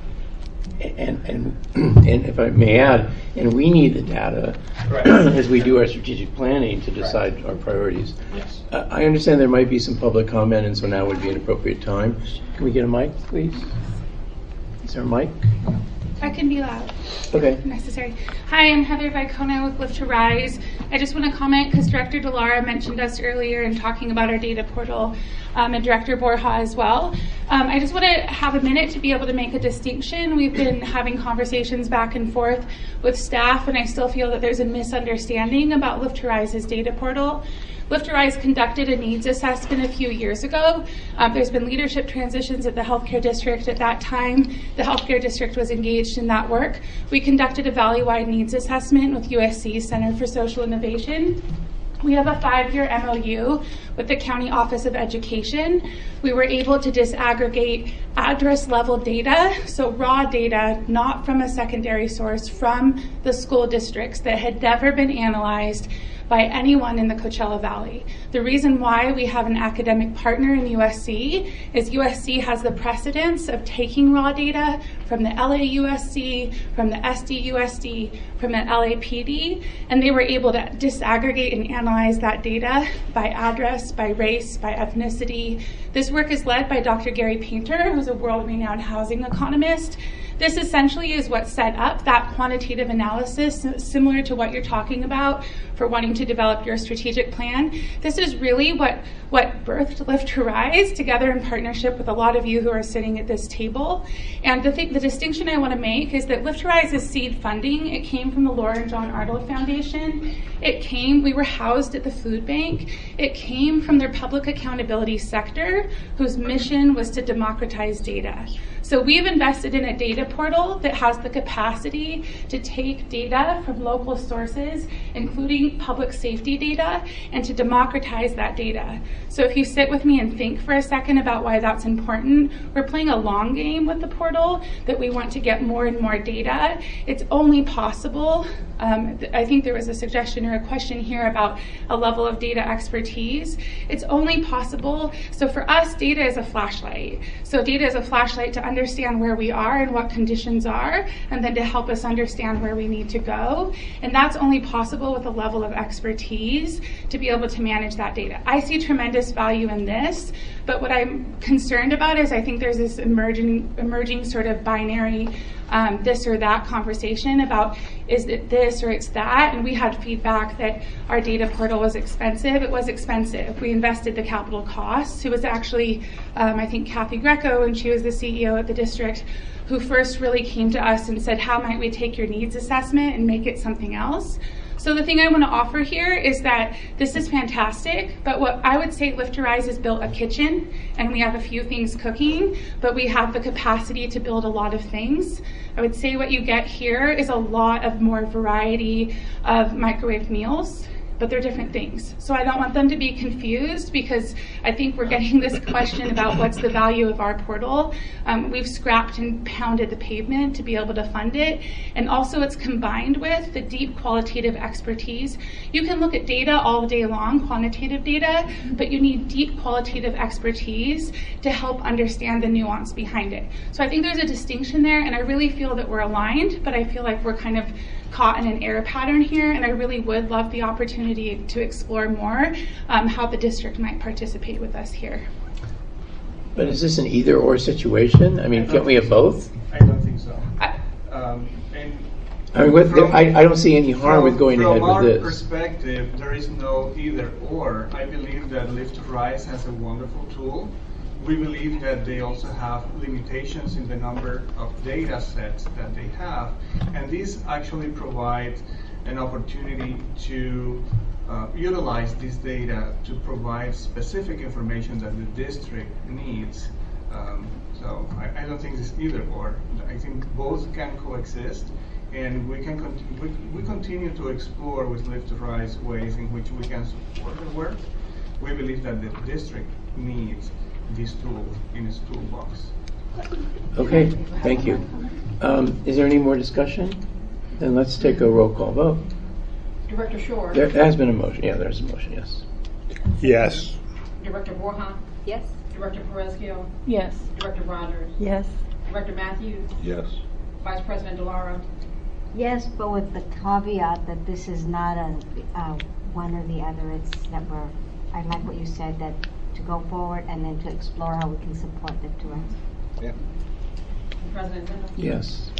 And, and, and if I may add, and we need the data as we do our strategic planning to decide Correct. Our priorities. Yes. Uh, I understand there might be some public comment, and so now would be an appropriate time. Can we get a mic, please? Is there a mic? I can be loud. Okay. If necessary. Hi, I'm Heather Vicona with Lift to Rise. I just want to comment because Director DeLara mentioned us earlier in talking about our data portal, um, and Director Borja as well. Um, I just want to have a minute to be able to make a distinction. We've been having conversations back and forth with staff, and I still feel that there's a misunderstanding about Lift to Rise's data portal. Lift to Rise conducted a needs assessment a few years ago. Um, there's been leadership transitions at the healthcare district at that time. The healthcare district was engaged in that work. We conducted a valley-wide needs assessment with U S C Center for Social Innovation. We have a five-year M O U with the County Office of Education. We were able to disaggregate address-level data, so raw data, not from a secondary source, from the school districts that had never been analyzed by anyone in the Coachella Valley. The reason why we have an academic partner in U S C is U S C has the precedence of taking raw data from the L A U S C, from the S D U S D, from the L A P D, and they were able to disaggregate and analyze that data by address, by race, by ethnicity. This work is led by Doctor Gary Painter, who's a world-renowned housing economist. This essentially is what set up that quantitative analysis, similar to what you're talking about for wanting to develop your strategic plan. This is really what, what birthed Lift to Rise together in partnership with a lot of you who are sitting at this table. And the, thing, the distinction I want to make is that Lift to Rise is seed funding. It came from the Laura and John Arnold Foundation. It came, we were housed at the food bank. It came from their public accountability sector, whose mission was to democratize data. So we've invested in a data portal that has the capacity to take data from local sources, including public safety data, and to democratize that data. So if you sit with me and think for a second about why that's important, we're playing a long game with the portal, that we want to get more and more data. It's only possible, um, I think there was a suggestion or a question here about a level of data expertise. It's only possible, so for us, data is a flashlight. So data is a flashlight to understand where we are and what conditions are, and then to help us understand where we need to go. And that's only possible with a level of expertise to be able to manage that data. I see tremendous value in this, but what I'm concerned about is I think there's this emerging, emerging sort of binary um, this or that conversation about is it this or it's that, and we had feedback that our data portal was expensive. It was expensive. We invested the capital costs. It was actually, um, I think, Kathy Greco, and she was the C E O at the district, who first really came to us and said, how might we take your needs assessment and make it something else? So the thing I want to offer here is that this is fantastic, but what I would say Lift to Rise has built a kitchen, and we have a few things cooking, but we have the capacity to build a lot of things. I would say what you get here is a lot of more variety of microwave meals, but they're different things. So I don't want them to be confused, because I think we're getting this question about what's the value of our portal. Um, we've scrapped and pounded the pavement to be able to fund it. And also it's combined with the deep qualitative expertise. You can look at data all day long, quantitative data, but you need deep qualitative expertise to help understand the nuance behind it. So I think there's a distinction there, and I really feel that we're aligned, but I feel like we're kind of caught in an error pattern here, and I really would love the opportunity to explore more um, how the district might participate with us here. But is this an either-or situation? I mean, can't we have both? I don't think so. I, um, and I mean, with, from, I, I don't see any harm from, with going ahead with this. From our perspective, there is no either-or. I believe that Lift to Rise has a wonderful tool. We believe that they also have limitations in the number of data sets that they have, and this actually provides an opportunity to uh, utilize this data to provide specific information that the district needs. Um, so I, I don't think it's either or. I think both can coexist, and we can con we, we continue to explore with Lift to Rise ways in which we can support the work. We believe that the district needs this tool in its toolbox. Okay, thank you. Um, is there any more discussion? Then let's take a roll call vote. Director Shore. There has been a motion. Yeah, there's a motion, yes. Yes. Director Borja. Yes. Director Perezquio. Yes. Director Rogers. Yes. Director Matthews. Yes. Vice President Delara. Yes, but with the caveat that this is not a uh, one or the other. It's that we're, I like what you said, that to go forward and then to explore how we can support the two. Yeah. President Zimmer. Yes.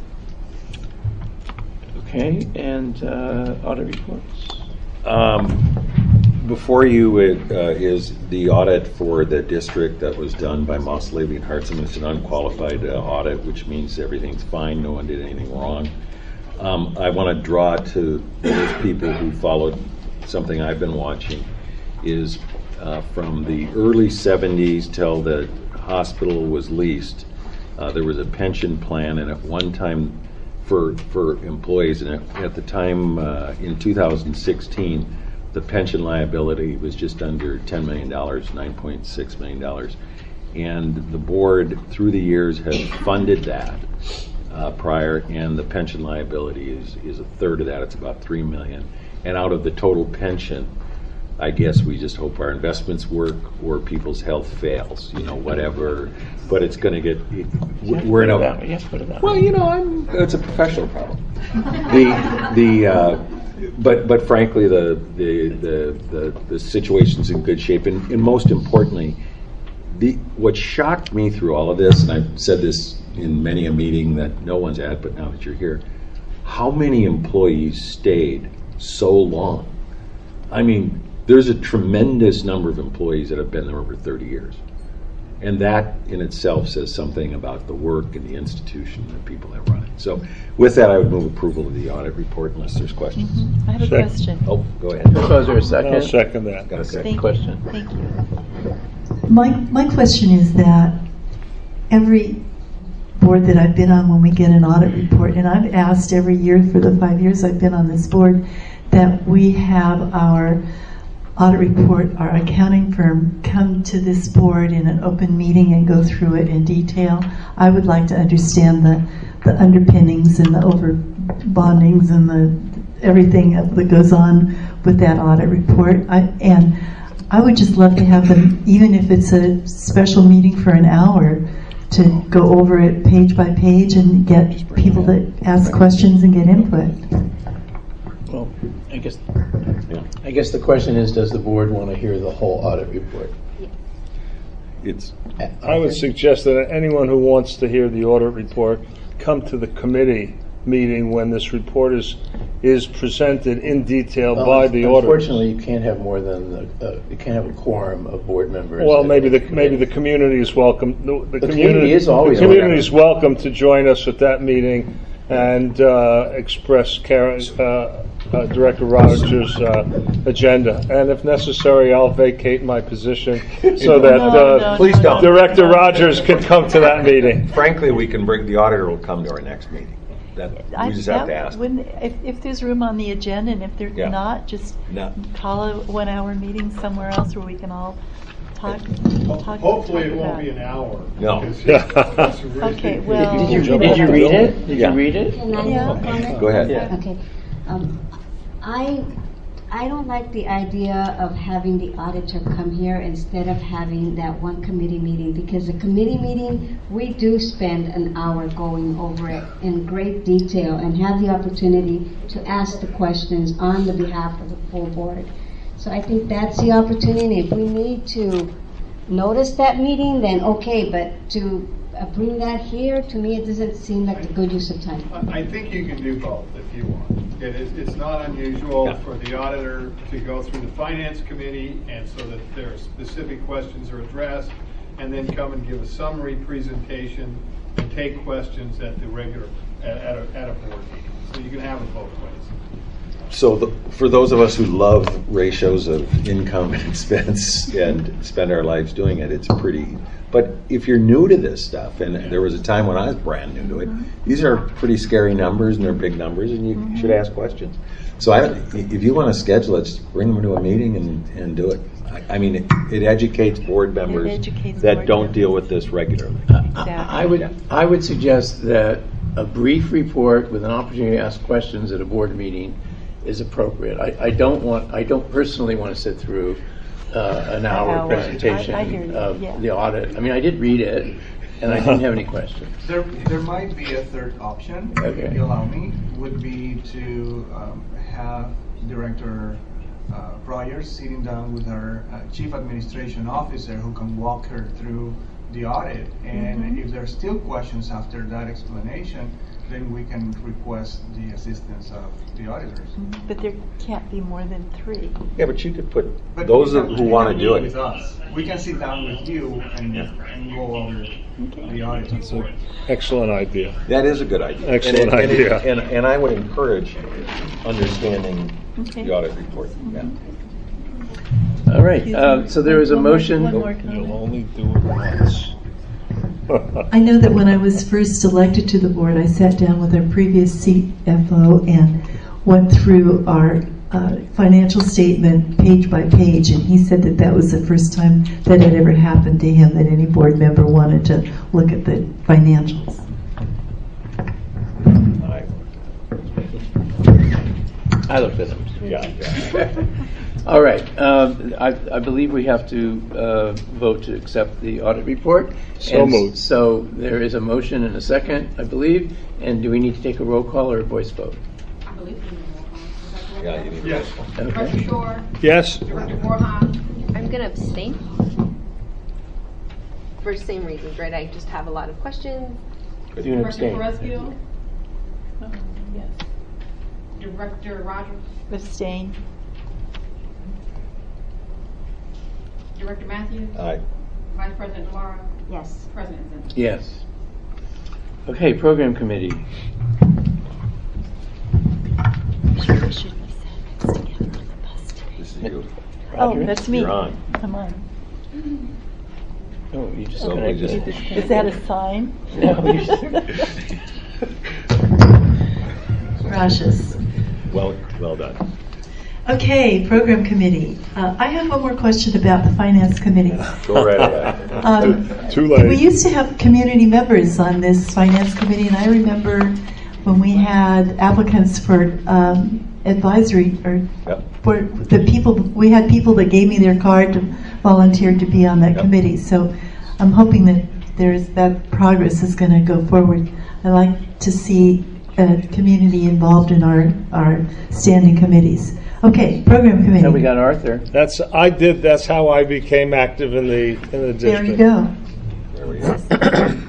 Okay, and uh, audit reports. Um, before you it, uh, is the audit for the district that was done by Moss Levy and Hartson. It's an unqualified uh, audit, which means everything's fine, no one did anything wrong. Um, I want to draw to those people who followed something I've been watching is uh, from the early seventies till the hospital was leased, uh, there was a pension plan, and at one time for for employees, and at, at the time uh, in two thousand sixteen, the pension liability was just under ten million dollars, nine point six million dollars. And the board, through the years, has funded that uh, prior, and the pension liability is, is a third of that. It's about three million dollars. And out of the total pension, I guess we just hope our investments work or people's health fails, you know, whatever. But it's going to get, it, we're in a, Yes, put it that well, you know, I'm, it's a professional problem. The, the, uh, but, but frankly, the, the, the, the, the situation's in good shape. And, and most importantly, the, what shocked me through all of this, and I've said this in many a meeting that no one's at, but now that you're here, how many employees stayed so long? I mean, there's a tremendous number of employees that have been there over thirty years. And that in itself says something about the work and the institution and the people that run it. So with that, I would move approval of the audit report unless there's questions. Mm-hmm. I have a Second. question. Oh, go ahead. So is there a second? I'll second that. Got a second Thank question. You. Thank you. My, my question is that every board that I've been on when we get an audit report, and I've asked every year for the five years I've been on this board that we have our audit report, our accounting firm, come to this board in an open meeting and go through it in detail. I would like to understand the, the underpinnings and the over bondings and the everything that goes on with that audit report. I, and I would just love to have them, even if it's a special meeting for an hour, to go over it page by page and get people to ask questions and get input. Well, I guess, I guess the question is, does the board want to hear the whole audit report? It's. I would suggest that anyone who wants to hear the audit report come to the committee meeting when this report is is presented in detail Well, by the auditor. Unfortunately, you can't have more than the, uh, you can't have a quorum of board members. Well, maybe the maybe the community is welcome. The, the, The community is always the community is welcome to join us at that meeting and uh, express Karen, uh, uh, Director Rogers' uh, agenda. And if necessary, I'll vacate my position so that No, uh, no, Please don't. Director Rogers can come to that meeting. Frankly, we can bring, the auditor will come to our next meeting. That, I- we just have to that ask. wouldn't- If, if there's room on the agenda, and if there's Yeah. not, just No. call a one-hour meeting somewhere else where we can all talk. talk Hopefully talk it won't about be an hour. No. because it's really- Okay, well- Did you, did you read it? Did Yeah. you read it? Can I Yeah. have a comment? Go ahead. Yeah. Okay. Um, I, I don't like the idea of having the auditor come here instead of having that one committee meeting, because the committee meeting, we do spend an hour going over it in great detail and have the opportunity to ask the questions on the behalf of the full board. So I think that's the opportunity. If we need to notice that meeting, then okay, but to uh, bring that here, to me, it doesn't seem like a good use of time. I I think you can do both if you want. It is, it's not unusual Yeah. for the auditor to go through the finance committee, and so that their specific questions are addressed, and then come and give a summary presentation and take questions at the regular, at, at a, at a board meeting. So you can have it both ways. So the, for those of us who love ratios of income and expense and spend our lives doing it, it's pretty. But if you're new to this stuff, and there was a time when I was brand new to it, these are pretty scary numbers and they're big numbers, and you mm-hmm. should ask questions. So I, if you want to schedule it, just bring them to a meeting and, and do it. I, I mean, it, it educates board members educates that board don't members. deal with this regularly. Exactly. I would, I would suggest that a brief report with an opportunity to ask questions at a board meeting is appropriate. I, I don't want, I don't personally want to sit through uh, an hour hour. presentation I- I hear you, of yeah. the audit. I mean, I did read it, and I didn't have any questions. There, there might be a third option, Okay. if you allow me, would be to um, have Director uh, Rogers sitting down with our uh, Chief Administration Officer who can walk her through the audit. And Mhm. if there are still questions after that explanation, then we can request the assistance of the auditors. But there can't be more than three. Yeah, but you could put But those you who can- you want to can do meet it. with us. We can sit down with you and, and go over the audit report. Excellent idea. That is a good idea. Excellent and, and, idea. And, and, and I would encourage understanding Okay. the audit report. Yeah. All right, uh, so there is a One more- motion. one more You'll comment. only do it once. I know that when I was first elected to the board, I sat down with our previous C F O and went through our uh, financial statement page by page, and he said that that was the first time that had ever happened to him, that any board member wanted to look at the financials. I looked at them. Yeah. yeah. All right. Um, I, I believe we have to uh, vote to accept the audit report. So And moved. So there is a motion and a second, I believe. And do we need to take a roll call or a voice vote? I believe in the Yeah, you need to Yes. Director Okay. Shore, Yes. Director Borja, I'm going to abstain for the same reasons, right? I just have a lot of questions. Do you Director abstain? Perezquio, Yes. Director Rogers, Abstain. Director Matthews, Aye. Vice President Delara, Yes. President Zimmerman. Yes. Okay, program committee. This is you. Oh, Roger? that's me. You're on. I'm on. Oh, you just Oh, connected. we just- Is that a sign? No, you just. Gracious. Well, well done. Okay, program committee. Uh, I have one more question about the finance committee. Go right ahead. Um, Too late. We used to have community members on this finance committee, and I remember when we had applicants for um, advisory, or Yep. for the people, we had people that gave me their card to volunteer to be on that Yep. committee. So I'm hoping that there's that progress is going to go forward. I like to see a community involved in our, our standing committees. Okay, program committee. And we got Arthur. That's I did. That's how I became active in the in the district. There you go. There we go.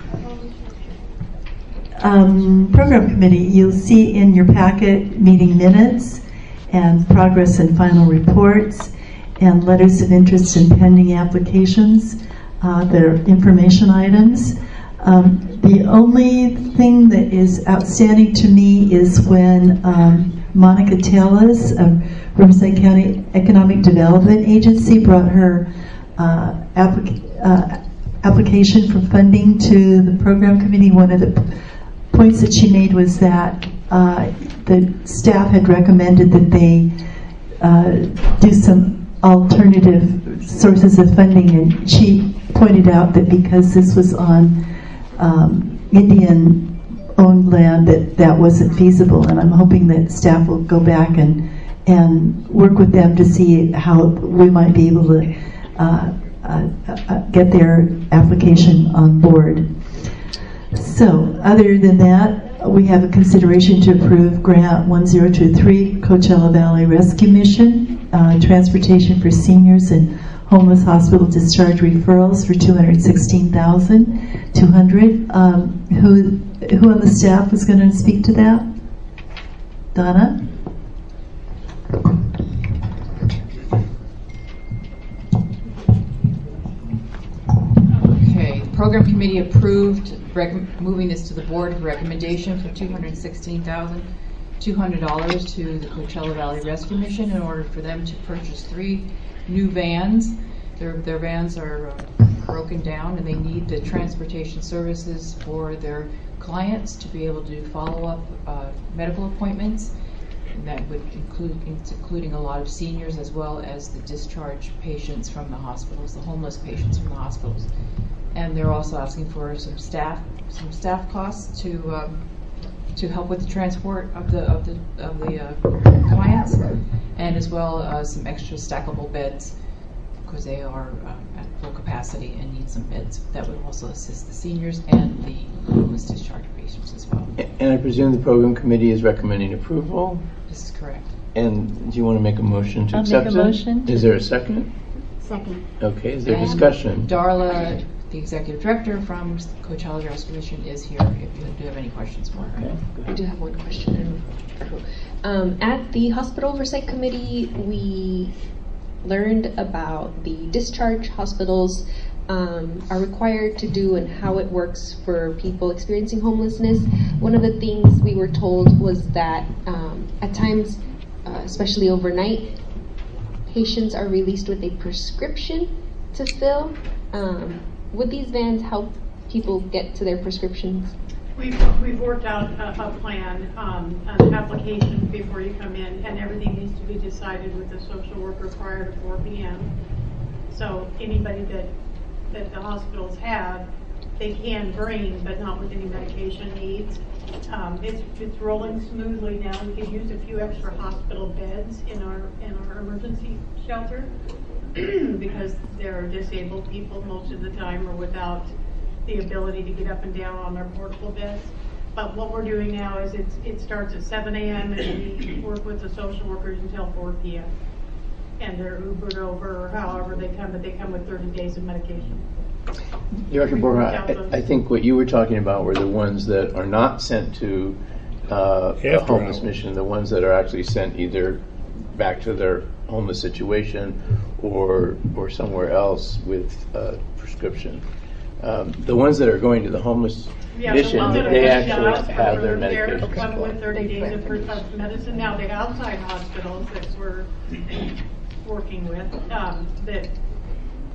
Um, program committee, you'll see in your packet meeting minutes and progress and final reports and letters of interest and pending applications. Uh, they're information items. Um, the only thing that is outstanding to me is when um, Monica Teles of Riverside County Economic Development Agency brought her uh, applic- uh, application for funding to the program committee. One of the points that she made was that uh, the staff had recommended that they uh, do some alternative sources of funding, and she pointed out that because this was on um, Indian-owned land, that that wasn't feasible, and I'm hoping that staff will go back and and work with them to see how we might be able to uh, uh, uh, get their application on board. So, other than that, we have a consideration to approve Grant one zero two three, Coachella Valley Rescue Mission, uh, transportation for seniors and homeless hospital discharge referrals for two hundred sixteen thousand two hundred dollars. Um, who, who on the staff is going to speak to that? Donna? Okay, program committee approved rec- moving this to the board for recommendation for two hundred sixteen thousand two hundred dollars to the Coachella Valley Rescue Mission in order for them to purchase three new vans. Their, their vans are uh, broken down and they need the transportation services for their clients to be able to follow up uh, medical appointments. And that would include including a lot of seniors as well as the discharged patients from the hospitals, the homeless patients from the hospitals. And they're also asking for some staff, some staff costs to um, to help with the transport of the of the of the uh, clients, and as well as some extra stackable beds because they are uh, at full capacity and need some beds. That would also assist the seniors and the homeless discharged patients as well. And I presume the program committee is recommending approval? This is correct. And do you want to make a motion to I'll accept make a it? motion. Is there a second? Second. Okay, is there And discussion? Darla, the executive director from Coachella Rescue Mission, is here if you do have any questions for her. I do have one question. Um, at the Hospital Oversight Committee, we learned about the discharge hospitals um, are required to do and how it works for people experiencing homelessness. One of the things we were told was that um, at times, uh, especially overnight, patients are released with a prescription to fill. Um, would these vans help people get to their prescriptions? We've, we've worked out a, a plan, um, an application before you come in, and everything needs to be decided with the social worker prior to four p.m. So anybody that, that the hospitals have, they can bring, but not with any medication needs. Um, it's, it's rolling smoothly now. We could use a few extra hospital beds in our, in our emergency shelter because there are disabled people most of the time or without the ability to get up and down on their portable beds. But what we're doing now is it's, it starts at seven a.m. and we work with the social workers until four p.m. And they're Ubered over or however they come, but they come with thirty days of medication. Director We Borja, worked out I, those- I think what you were talking about were the ones that are not sent to uh, a After homeless hours. mission, the ones that are actually sent either back to their homeless situation or or somewhere else with a prescription. Um, the ones that are going to the homeless Yeah, the mission, ones that are they pushed actually out have for their their- medication come supply. with thirty days of, of medicine. Now the outside hospitals that we're working with, um, that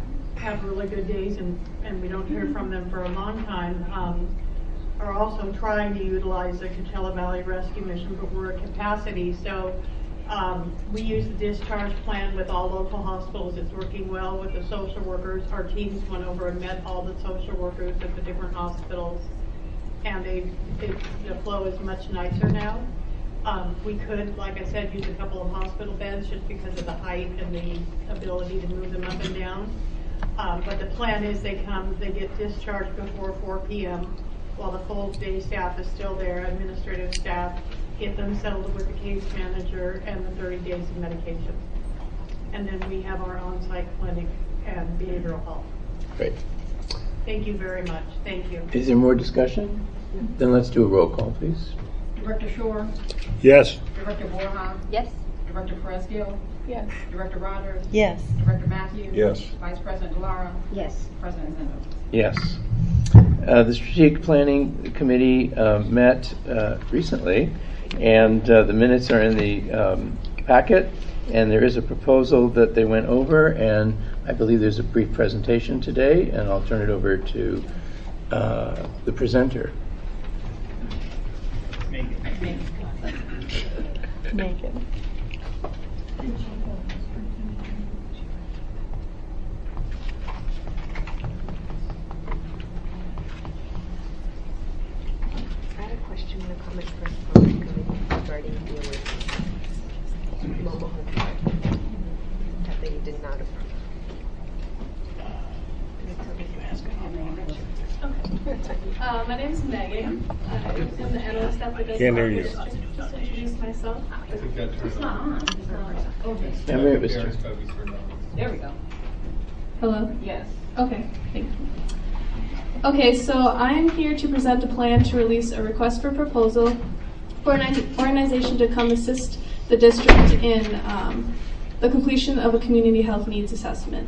have really good days and, and we don't hear from them for a long time, um, are also trying to utilize the Coachella Valley Rescue Mission, but we're at capacity. So um, we use the discharge plan with all local hospitals. It's working well with the social workers. Our teams went over and met all the social workers at the different hospitals, and they, they the flow is much nicer now. Um, we could, like I said, use a couple of hospital beds just because of the height and the ability to move them up and down. Um, but the plan is they come, they get discharged before four p m while the full day staff is still there, administrative staff, get them settled with the case manager and the thirty days of medication. And then we have our on-site clinic and behavioral health. Great. Thank you very much. Thank you. Is there more discussion? Then let's do a roll call, please. Director Shore? Yes. Director Borja? Yes. Director Perezquio? Yes. Director Rogers? Yes. Director Matthews? Yes. Vice President Delara? Yes. President Zendo? Yes. Uh, the Strategic Planning Committee uh, met uh, recently, and uh, the minutes are in the um, packet, and there is a proposal that they went over, and I believe there's a brief presentation today, and I'll turn it over to uh, the presenter. Megan. I had a question and a comment first from the committee regarding the mobile home park that they did not approve. Uh, my name is Megan. I am the analyst at the Can't hear you. Just to introduce myself. It's not on. It's not on. Okay. Yeah, maybe it was turned. There we go. Hello? Yes. Okay, thank you. Okay, so I am here to present a plan to release a request for proposal for an organization to come assist the district in um, the completion of a community health needs assessment.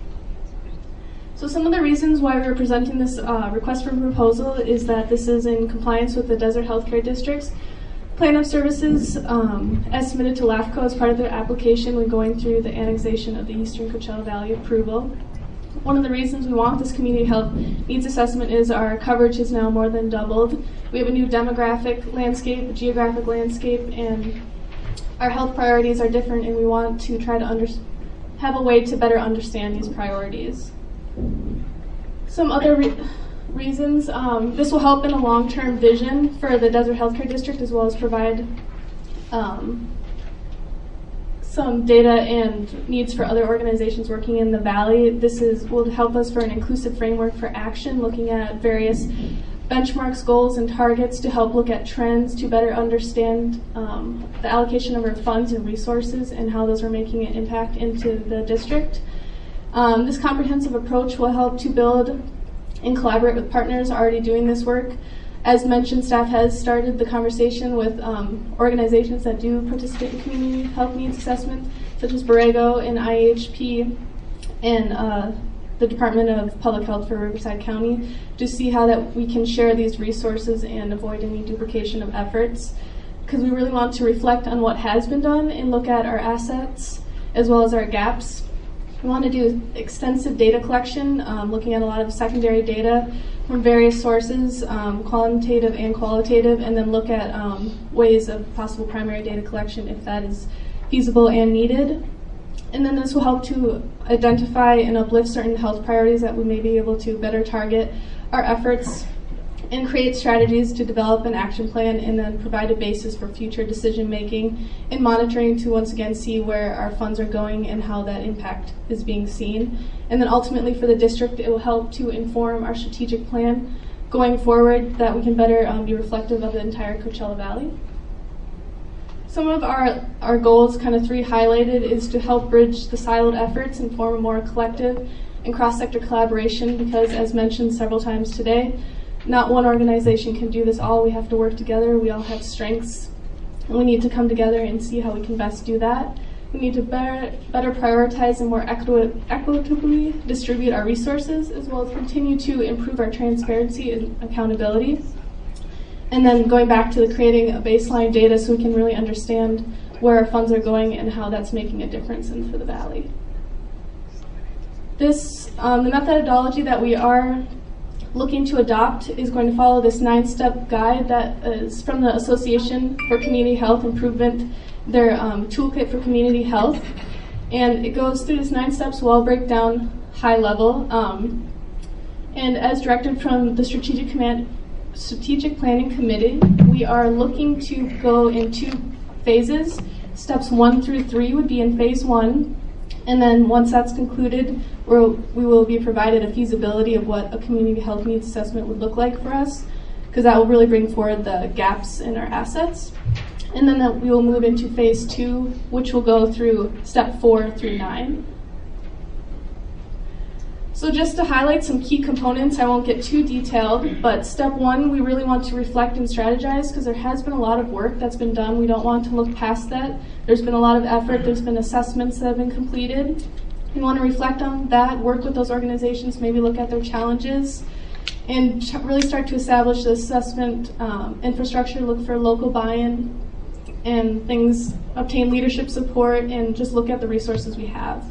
So some of the reasons why we're presenting this uh, request for proposal is that this is in compliance with the Desert Healthcare District's plan of services um, as submitted to LAFCO as part of their application when going through the annexation of the Eastern Coachella Valley approval. One of the reasons we want this community health needs assessment is our coverage has now more than doubled. We have a new demographic landscape, a geographic landscape, and our health priorities are different, and we want to try to under- have a way to better understand these priorities. Some other re- reasons, um, this will help in a long-term vision for the Desert Healthcare District, as well as provide um, some data and needs for other organizations working in the Valley. This is will help us for an inclusive framework for action, looking at various benchmarks, goals, and targets to help look at trends to better understand um, the allocation of our funds and resources and how those are making an impact into the district. Um, this comprehensive approach will help to build and collaborate with partners already doing this work. As mentioned, staff has started the conversation with um, organizations that do participate in community health needs assessment, such as Borrego and I H P and uh, the Department of Public Health for Riverside County, to see how that we can share these resources and avoid any duplication of efforts. Because we really want to reflect on what has been done and look at our assets as well as our gaps. We want to do extensive data collection, um, looking at a lot of secondary data from various sources, um, quantitative and qualitative, and then look at um, ways of possible primary data collection if that is feasible and needed. And then this will help to identify and uplift certain health priorities that we may be able to better target our efforts and create strategies to develop an action plan, and then provide a basis for future decision making and monitoring to once again see where our funds are going and how that impact is being seen. And then ultimately for the district, it will help to inform our strategic plan going forward that we can better um, be reflective of the entire Coachella Valley. Some of our, our goals, kind of three highlighted, is to help bridge the siloed efforts and form a more collective and cross-sector collaboration, because as mentioned several times today, not one organization can do this all. We have to work together. We all have strengths, and we need to come together and see how we can best do that. We need to better, better prioritize and more equi- equitably distribute our resources, as well as continue to improve our transparency and accountability. And then going back to the creating a baseline data so we can really understand where our funds are going and how that's making a difference in for the Valley. This, um, the methodology that we are looking to adopt is going to follow this nine-step guide that is from the Association for Community Health Improvement, their um, toolkit for community health. And it goes through this nine steps, so I'll break down high level. Um, and as directed from the Strategic Command, Strategic Planning Committee, we are looking to go in two phases. Steps one through three would be in phase one. And then once that's concluded, we're, we will be provided a feasibility of what a community health needs assessment would look like for us, because that will really bring forward the gaps in our assets. And then that we will move into phase two, which will go through step four through nine. So just to highlight some key components, I won't get too detailed, but step one, we really want to reflect and strategize because there has been a lot of work that's been done. We don't want to look past that. There's been a lot of effort. There's been assessments that have been completed. We want to reflect on that, work with those organizations, maybe look at their challenges, and ch- really start to establish the assessment um, infrastructure, look for local buy-in and things, obtain leadership support, and just look at the resources we have.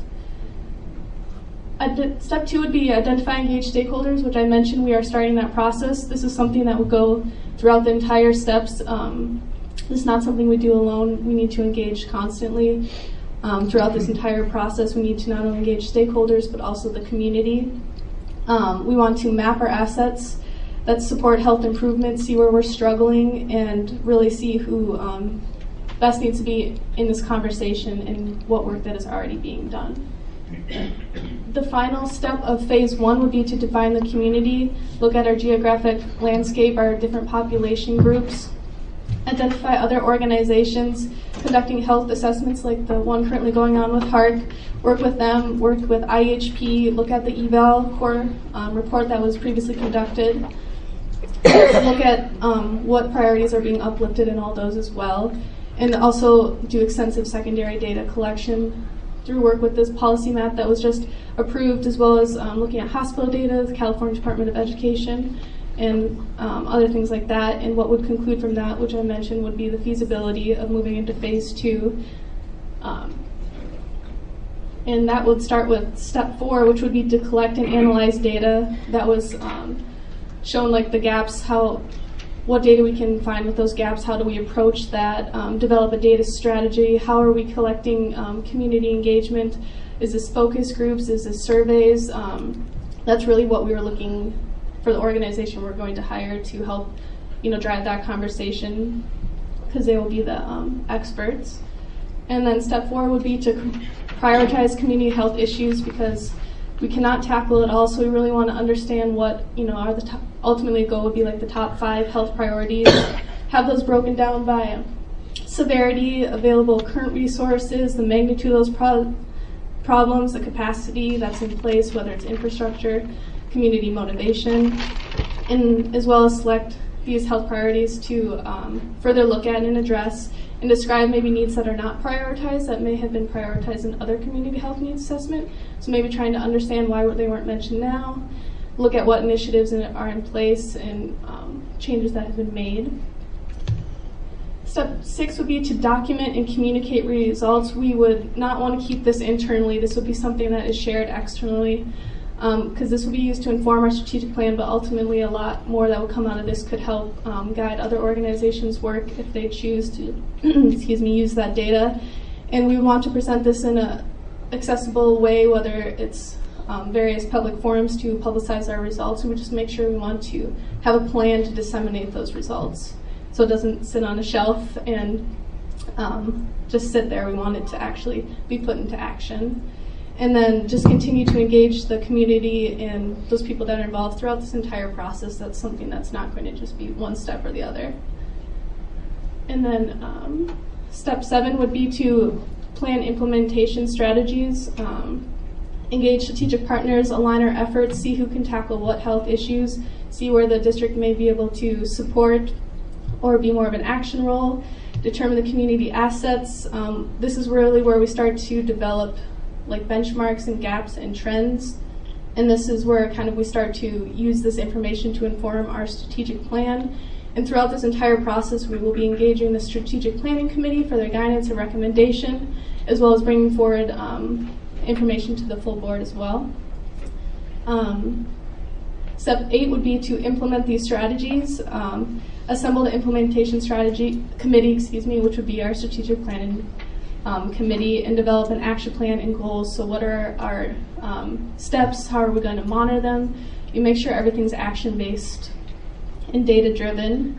Step two would be identify and engage stakeholders, which I mentioned we are starting that process. This is something that will go throughout the entire steps. Um, this is not something we do alone. We need to engage constantly. Um, throughout this entire process, we need to not only engage stakeholders, but also the community. Um, we want to map our assets that support health improvement, see where we're struggling, and really see who um, best needs to be in this conversation and what work that is already being done. The final step of phase one would be to define the community, look at our geographic landscape, our different population groups, identify other organizations conducting health assessments like the one currently going on with HARC, work with them, work with I H P, look at the eval core um, report that was previously conducted, look at um, what priorities are being uplifted in all those as well, and also do extensive secondary data collection through work with this policy map that was just approved, as well as um, looking at hospital data, the California Department of Education, and um, other things like that. And what would conclude from that, which I mentioned, would be the feasibility of moving into phase two. Um, and that would start with step four, which would be to collect and analyze data that was um, shown, like the gaps, how what data we can find with those gaps, how do we approach that, um, develop a data strategy, how are we collecting um, community engagement, is this focus groups, is this surveys, um, that's really what we were looking for the organization we're going to hire to help, you know, drive that conversation, because they will be the um, experts. And then step four would be to prioritize community health issues, because we cannot tackle it all, so we really want to understand what, you know, are the top, ultimately goal would be like the top five health priorities, have those broken down by severity, available current resources, the magnitude of those pro- problems, the capacity that's in place, whether it's infrastructure, community motivation, and as well as select these health priorities to um, further look at and address and describe maybe needs that are not prioritized that may have been prioritized in other community health needs assessment. So maybe trying to understand why they weren't mentioned now, look at what initiatives are in place and um, changes that have been made. Step six would be to document and communicate results. We would not want to keep this internally. This would be something that is shared externally, because um, this will be used to inform our strategic plan, but ultimately a lot more that will come out of this could help um, guide other organizations' work if they choose to excuse me, use that data. And we want to present this in an accessible way, whether it's um, various public forums to publicize our results. And we just make sure we want to have a plan to disseminate those results, so it doesn't sit on a shelf and um, just sit there. We want it to actually be put into action. And then just continue to engage the community and those people that are involved throughout this entire process. That's something that's not going to just be one step or the other. And then um, step seven would be to plan implementation strategies, um, engage strategic partners, align our efforts, see who can tackle what health issues, see where the district may be able to support or be more of an action role, determine the community assets. Um, this is really where we start to develop like benchmarks and gaps and trends. And this is where kind of we start to use this information to inform our strategic plan. And throughout this entire process, we will be engaging the Strategic Planning Committee for their guidance and recommendation, as well as bringing forward um, information to the full board as well. Um, step eight would be to implement these strategies. Um, assemble the implementation strategy committee, excuse me, which would be our strategic planning um, committee, and develop an action plan and goals. So what are our um, steps? How are we going to monitor them? You make sure everything's action-based and data-driven.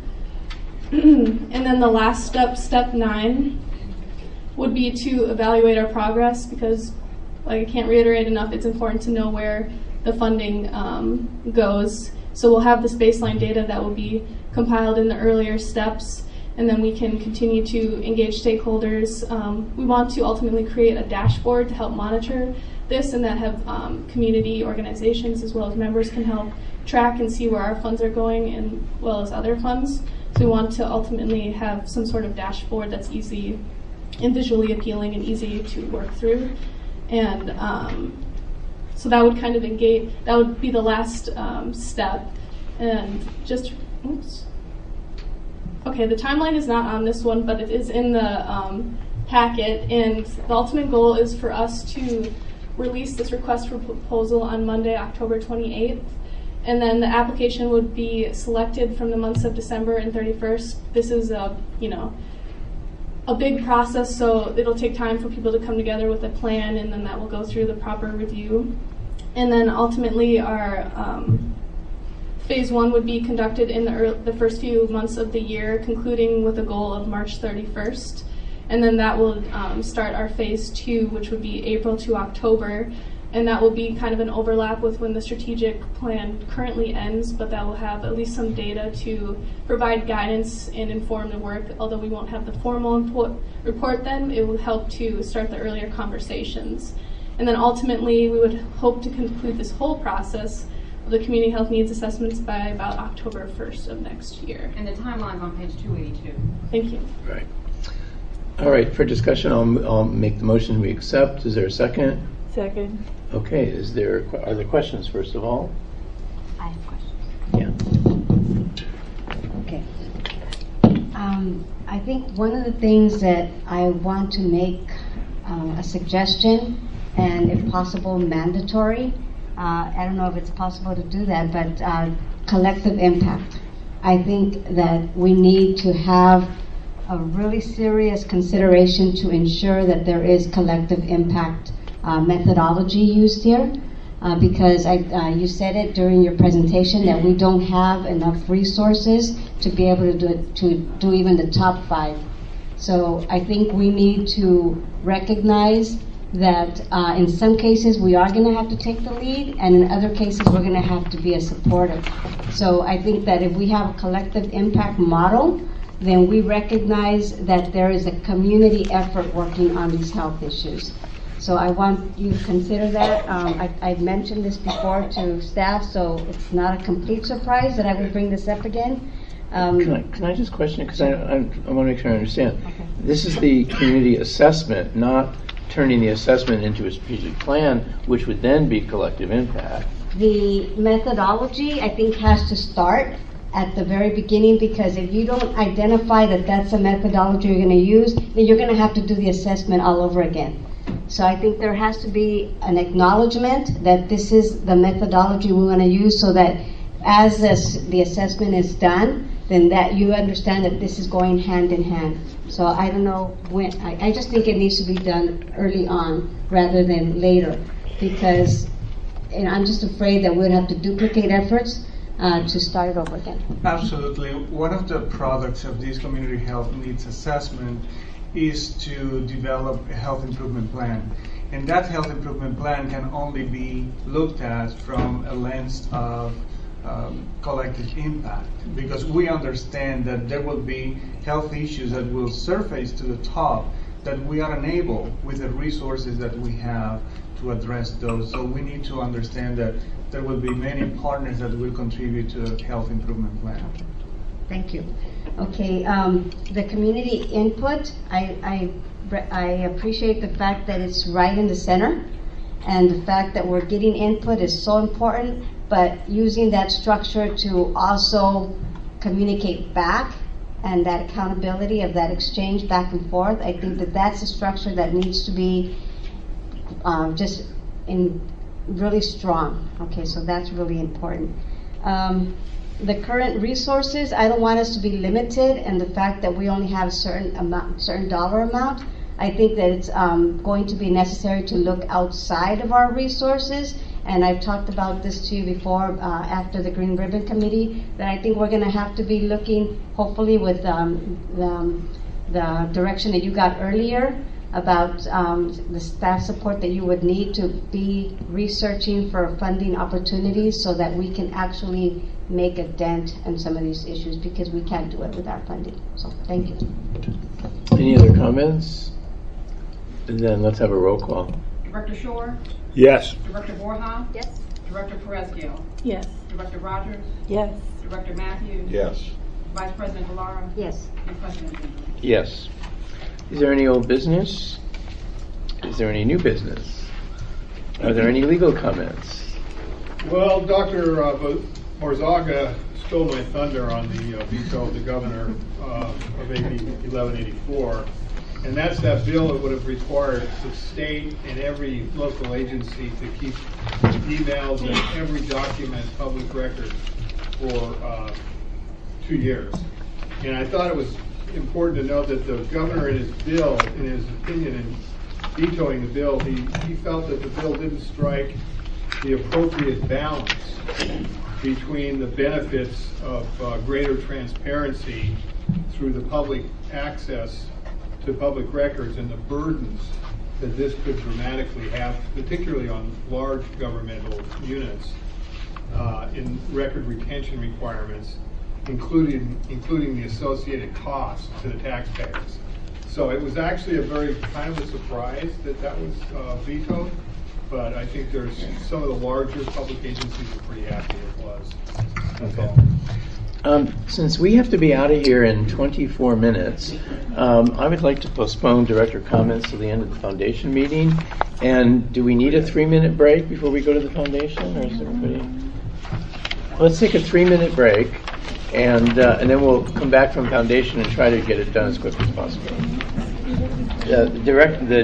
And then the last step, step nine, would be to evaluate our progress, because, like, I can't reiterate enough, it's important to know where the funding um, goes. So we'll have this baseline data that will be compiled in the earlier steps, and then we can continue to engage stakeholders. Um, we want to ultimately create a dashboard to help monitor this, and that have um, community organizations as well as members can help track and see where our funds are going, and as well as other funds. So we want to ultimately have some sort of dashboard that's easy and visually appealing and easy to work through. And um, so that would kind of engage, that would be the last um, step. And just, oops. Okay, the timeline is not on this one, but it is in the um, packet. And the ultimate goal is for us to release this request for proposal on Monday, October twenty-eighth. And then the application would be selected from the months of December and thirty-first. This is a, you know, a big process, so it'll take time for people to come together with a plan, and then that will go through the proper review. And then ultimately our um, phase one would be conducted in the, early, the first few months of the year, concluding with a goal of March thirty-first. And then that will um, start our phase two, which would be April to October. And that will be kind of an overlap with when the strategic plan currently ends, but that will have at least some data to provide guidance and inform the work. Although we won't have the formal report then, it will help to start the earlier conversations. And then ultimately, we would hope to conclude this whole process of the community health needs assessments by about October first of next year. And the timeline's on page two eighty-two. Thank you. Right. All right, for discussion, I'll, I'll make the motion we accept. Is there a second? Second. Okay, is there, are there questions, first of all? I have questions. Yeah. Okay. Um, I think one of the things that I want to make um, a suggestion, and if possible mandatory, uh, I don't know if it's possible to do that, but uh, collective impact. I think that we need to have a really serious consideration to ensure that there is collective impact Uh, methodology used here, uh, because I, uh, you said it during your presentation that we don't have enough resources to be able to do it, to do even the top five. So I think we need to recognize that uh, in some cases we are going to have to take the lead, and in other cases we're going to have to be a supporter. So I think that if we have a collective impact model, then we recognize that there is a community effort working on these health issues. So I want you to consider that. Um, I, I've mentioned this before to staff, so it's not a complete surprise that I would bring this up again. Um, can, I, can I just question it? Because I, I, I want to make sure I understand. Okay. This is the community assessment, not turning the assessment into a strategic plan, which would then be collective impact. The methodology, I think, has to start at the very beginning, because if you don't identify that that's a methodology you're going to use, then you're going to have to do the assessment all over again. So I think there has to be an acknowledgement that this is the methodology we want to use, so that as this, the assessment is done, then that you understand that this is going hand in hand. So I don't know when, I, I just think it needs to be done early on rather than later, because and I'm just afraid that we'd have to duplicate efforts uh, to start it over again. Absolutely. One of the products of this community health needs assessment is to develop a health improvement plan. And that health improvement plan can only be looked at from a lens of um, collective impact, because we understand that there will be health issues that will surface to the top that we are unable, with the resources that we have, to address those. So we need to understand that there will be many partners that will contribute to a health improvement plan. Thank you. Okay, um, the community input, I, I, I appreciate the fact that it's right in the center, and the fact that we're getting input is so important, but using that structure to also communicate back, and that accountability of that exchange back and forth, I think that that's a structure that needs to be um, just in really strong. Okay, so that's really important. Um, the current resources, I don't want us to be limited in the fact that we only have a certain amount, certain dollar amount. I think that it's um, going to be necessary to look outside of our resources, and I've talked about this to you before uh, after the Green Ribbon Committee, that I think we're going to have to be looking, hopefully with um, the, um, the direction that you got earlier about um, the staff support that you would need to be researching for funding opportunities so that we can actually make a dent in some of these issues, because we can't do it without funding. So thank you. Any other comments? And then let's have a roll call. Director Shore? Yes. Director Borja? Yes. Director Perez-Gil? Yes. Director Rogers? Yes. Director Matthews? Yes. Vice President Delara? Yes. And President Zinke? Yes. Is there any old business? Is there any new business? Are there any legal comments? Well, Doctor Uh, Borzaga stole my thunder on the uh, veto of the governor uh, of A B eleven eighty-four, and that's that bill that would have required the state and every local agency to keep emails and every document public record for uh, two years. And I thought it was important to note that the governor in his bill, in his opinion in vetoing the bill, he, he felt that the bill didn't strike the appropriate balance between the benefits of uh, greater transparency through the public access to public records and the burdens that this could dramatically have, particularly on large governmental units, uh, in record retention requirements, including including the associated costs to the taxpayers. So it was actually a very kind of a surprise that that was uh, vetoed, but I think there's some of the larger public agencies are pretty happy it was. That's all. Um, since we have to be out of here in twenty-four minutes, um, I would like to postpone director comments to the end of the foundation meeting. And do we need a three-minute break before we go to the foundation, or is everybody? Let's take a three-minute break, and uh, and then we'll come back from foundation and try to get it done as quickly as possible. Uh, direct the